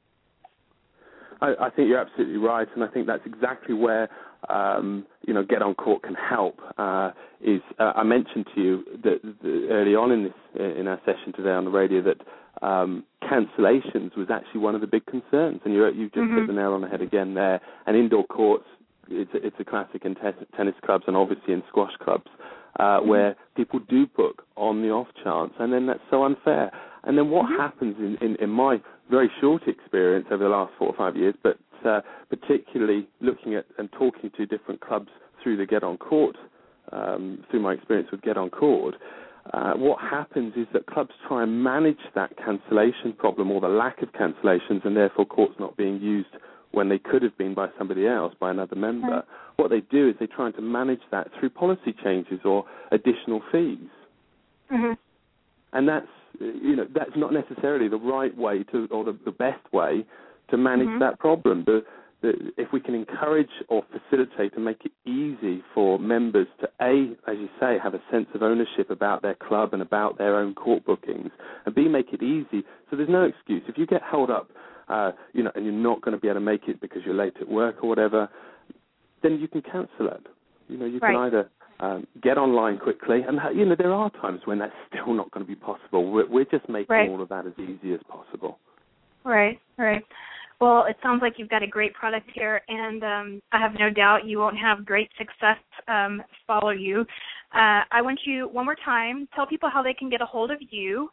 I, I think you're absolutely right, and I think that's exactly where um, you know Get on Court can help. Uh, is uh, I mentioned to you that, that early on in this in our session today on the radio that um, cancellations was actually one of the big concerns, and you you just mm-hmm. hit the nail on the head again there. And indoor courts, it's a, it's a classic in te- tennis clubs and obviously in squash clubs. Uh, mm-hmm. Where people do book on the off chance, and then that's so unfair. And then what mm-hmm. happens in, in, in my very short experience over the last four or five years, but uh, particularly looking at and talking to different clubs through the Get on Court, um, through my experience with Get on Court, uh, what happens is that clubs try and manage that cancellation problem or the lack of cancellations, and therefore courts not being used when they could have been by somebody else, by another member. Right. What they do is they try to manage that through policy changes or additional fees. Mm-hmm. And that's, you know, that's not necessarily the right way to, or the, the best way to manage mm-hmm. that problem. The, the, if we can encourage or facilitate and make it easy for members to, A, as you say, have a sense of ownership about their club and about their own court bookings, and B, make it easy so there's no excuse. If you get held up, Uh, you know, and you're not going to be able to make it because you're late at work or whatever, then you can cancel it. You know, you right. can either um, get online quickly, and, you know, there are times when that's still not going to be possible. We're, we're just making right. all of that as easy as possible. Right, right. Well, it sounds like you've got a great product here, and um, I have no doubt you won't have great success um, follow you. Uh, I want you, one more time, tell people how they can get a hold of you.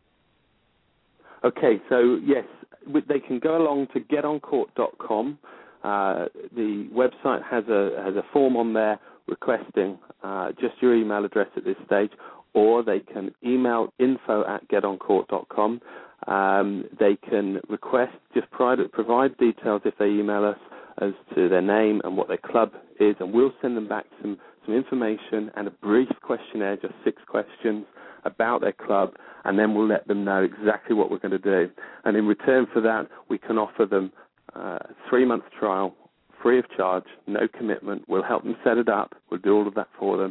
Okay, so, yes, they can go along to get on court dot com. Uh, the website has a has a form on there requesting uh, just your email address at this stage, or they can email info at get on court dot com. Um, they can request, just private, provide details if they email us as to their name and what their club is, and we'll send them back some, some information and a brief questionnaire, just six questions, about their club, and then we'll let them know exactly what we're going to do. And in return for that, we can offer them uh, a three-month trial, free of charge, no commitment. We'll help them set it up. We'll do all of that for them,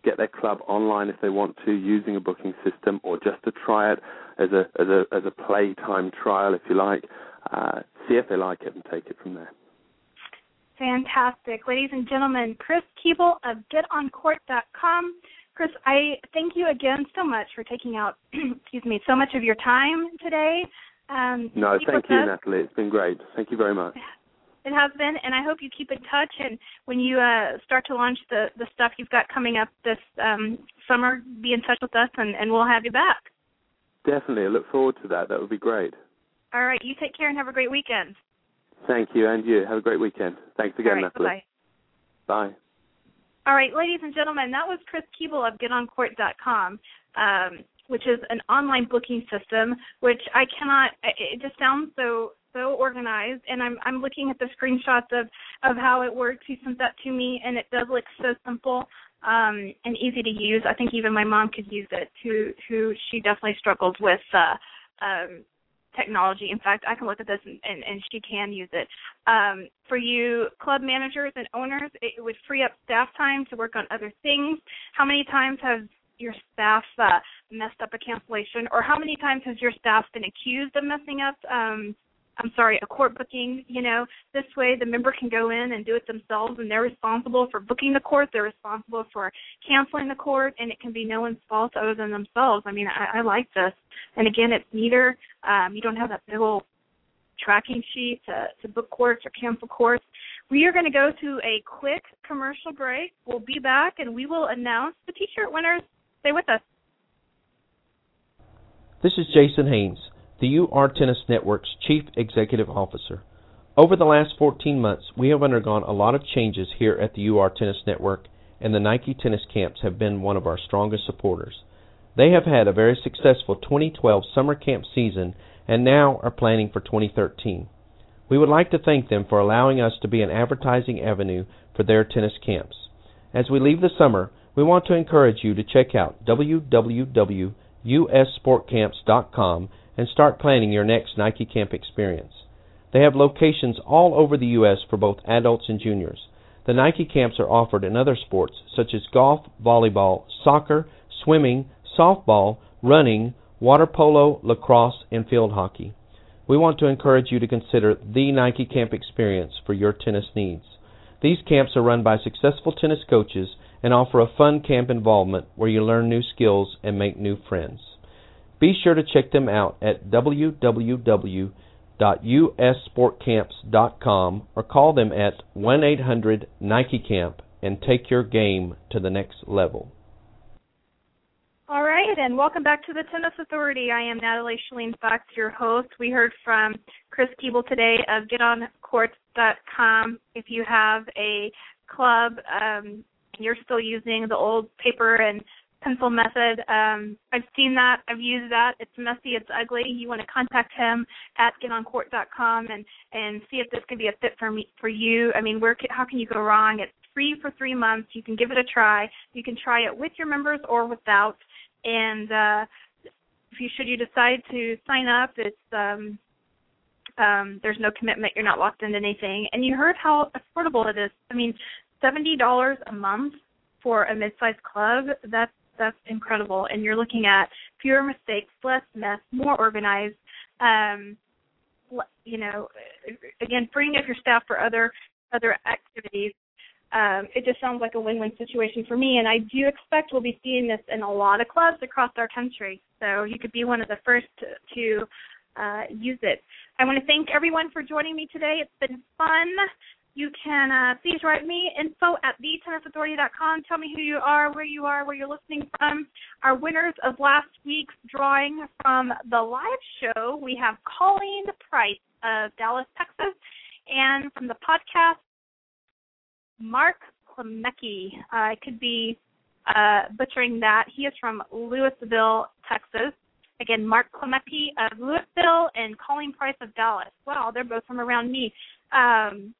get their club online if they want to, using a booking system, or just to try it as a as a as a playtime trial, if you like. Uh, see if they like it and take it from there. Fantastic. Ladies and gentlemen, Chris Keeble of get on court dot com. Chris, I thank you again so much for taking out, excuse me, so much of your time today. Um, no, thank you, us. Natalie. It's been great. Thank you very much. It has been, and I hope you keep in touch. And when you uh, start to launch the, the stuff you've got coming up this um, summer, be in touch with us, and, and we'll have you back. Definitely. I look forward to that. That would be great. All right. You take care and have a great weekend. Thank you, and you. Have a great weekend. Thanks again, All right, Natalie. Bye-bye. Bye. All right, ladies and gentlemen, that was Chris Keeble of get on court dot com, um, which is an online booking system, which I cannot, it just sounds so so organized, and I'm I'm looking at the screenshots of, of how it works. He sent that to me, and it does look so simple um, and easy to use. I think even my mom could use it, who, who she definitely struggles with uh, um, technology. In fact, I can look at this and, and, and she can use it. Um, for you club managers and owners, it would free up staff time to work on other things. How many times has your staff uh, messed up a cancellation, or how many times has your staff been accused of messing up um, I'm sorry, a court booking? You know, this way the member can go in and do it themselves, and they're responsible for booking the court. They're responsible for canceling the court, and it can be no one's fault other than themselves. I mean, I, I like this. And, again, it's neater. Um, you don't have that big old tracking sheet to, to book courts or cancel courts. We are going to go to a quick commercial break. We'll be back, and we will announce the T-shirt winners. Stay with us. This is Jason Haynes, the U R Tennis Network's Chief Executive Officer. Over the last fourteen months, we have undergone a lot of changes here at the U R Tennis Network, and the Nike Tennis Camps have been one of our strongest supporters. They have had a very successful twenty twelve summer camp season and now are planning for twenty thirteen. We would like to thank them for allowing us to be an advertising avenue for their tennis camps. As we leave the summer, we want to encourage you to check out w w w dot u s sport camps dot com and start planning your next Nike Camp experience. They have locations all over the U S for both adults and juniors. The Nike Camps are offered in other sports such as golf, volleyball, soccer, swimming, softball, running, water polo, lacrosse, and field hockey. We want to encourage you to consider the Nike Camp experience for your tennis needs. These camps are run by successful tennis coaches and offer a fun camp involvement where you learn new skills and make new friends. Be sure to check them out at w w w dot u s sport camps dot com or call them at one eight hundred Nike Camp and take your game to the next level. All right, and welcome back to the Tennis Authority. I am Natalie Shalene Fox, your host. We heard from Chris Keeble today of get on court dot com. If you have a club um, and you're still using the old paper and pencil method, um, I've seen that. I've used that. It's messy. It's ugly. You want to contact him at get on court dot com and, and see if this can be a fit for me for you. I mean, where how can you go wrong? It's free for three months. You can give it a try. You can try it with your members or without. And uh, if you should you decide to sign up, it's um, um, there's no commitment. You're not locked into anything. And you heard how affordable it is. I mean, seventy dollars a month for a mid-sized club, that's, that's incredible. And you're looking at fewer mistakes, less mess, more organized, um, you know, again, freeing up your staff for other other activities. Um, it just sounds like a win-win situation for me, and I do expect we'll be seeing this in a lot of clubs across our country. So you could be one of the first to, to uh, use it. I want to thank everyone for joining me today. It's been fun. You can uh, please write me, info at the tennis authority dot com. Tell me who you are, where you are, where you're listening from. Our winners of last week's drawing from the live show, we have Colleen Price of Dallas, Texas, and from the podcast, Mark Klemecki. Uh, I could be uh, butchering that. He is from Louisville, Texas. Again, Mark Klemecki of Louisville and Colleen Price of Dallas. Wow, they're both from around me. Um,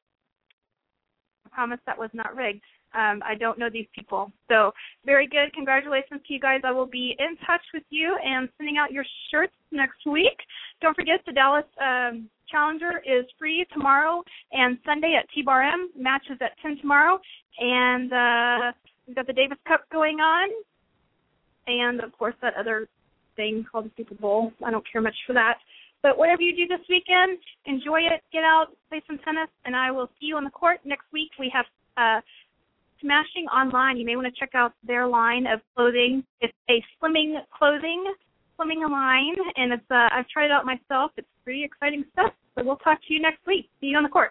I promise that was not rigged. Um, I don't know these people. So very good. Congratulations to you guys. I will be in touch with you and sending out your shirts next week. Don't forget the Dallas um, Challenger is free tomorrow and Sunday at T-Bar M. Matches at ten tomorrow. And uh, we've got the Davis Cup going on, and, of course, that other thing called the Super Bowl. I don't care much for that. But whatever you do this weekend, enjoy it, get out, play some tennis, and I will see you on the court. Next week we have uh, Smashing Online. You may want to check out their line of clothing. It's a slimming clothing, slimming line, and it's uh, I've tried it out myself. It's pretty exciting stuff. So we'll talk to you next week. See you on the court.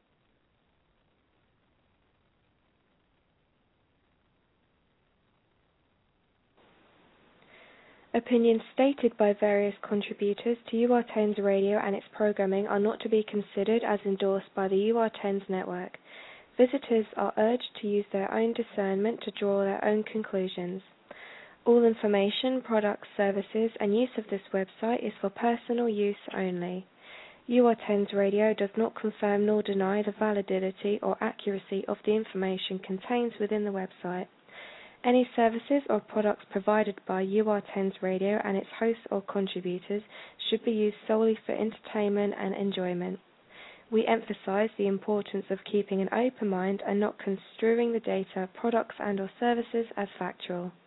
Opinions stated by various contributors to U R Ten's radio and its programming are not to be considered as endorsed by the U R Ten's network. Visitors are urged to use their own discernment to draw their own conclusions. All information, products, services, and use of this website is for personal use only. U R Ten's radio does not confirm nor deny the validity or accuracy of the information contained within the website. Any services or products provided by U R Ten's radio and its hosts or contributors should be used solely for entertainment and enjoyment. We emphasize the importance of keeping an open mind and not construing the data, products, and or services as factual.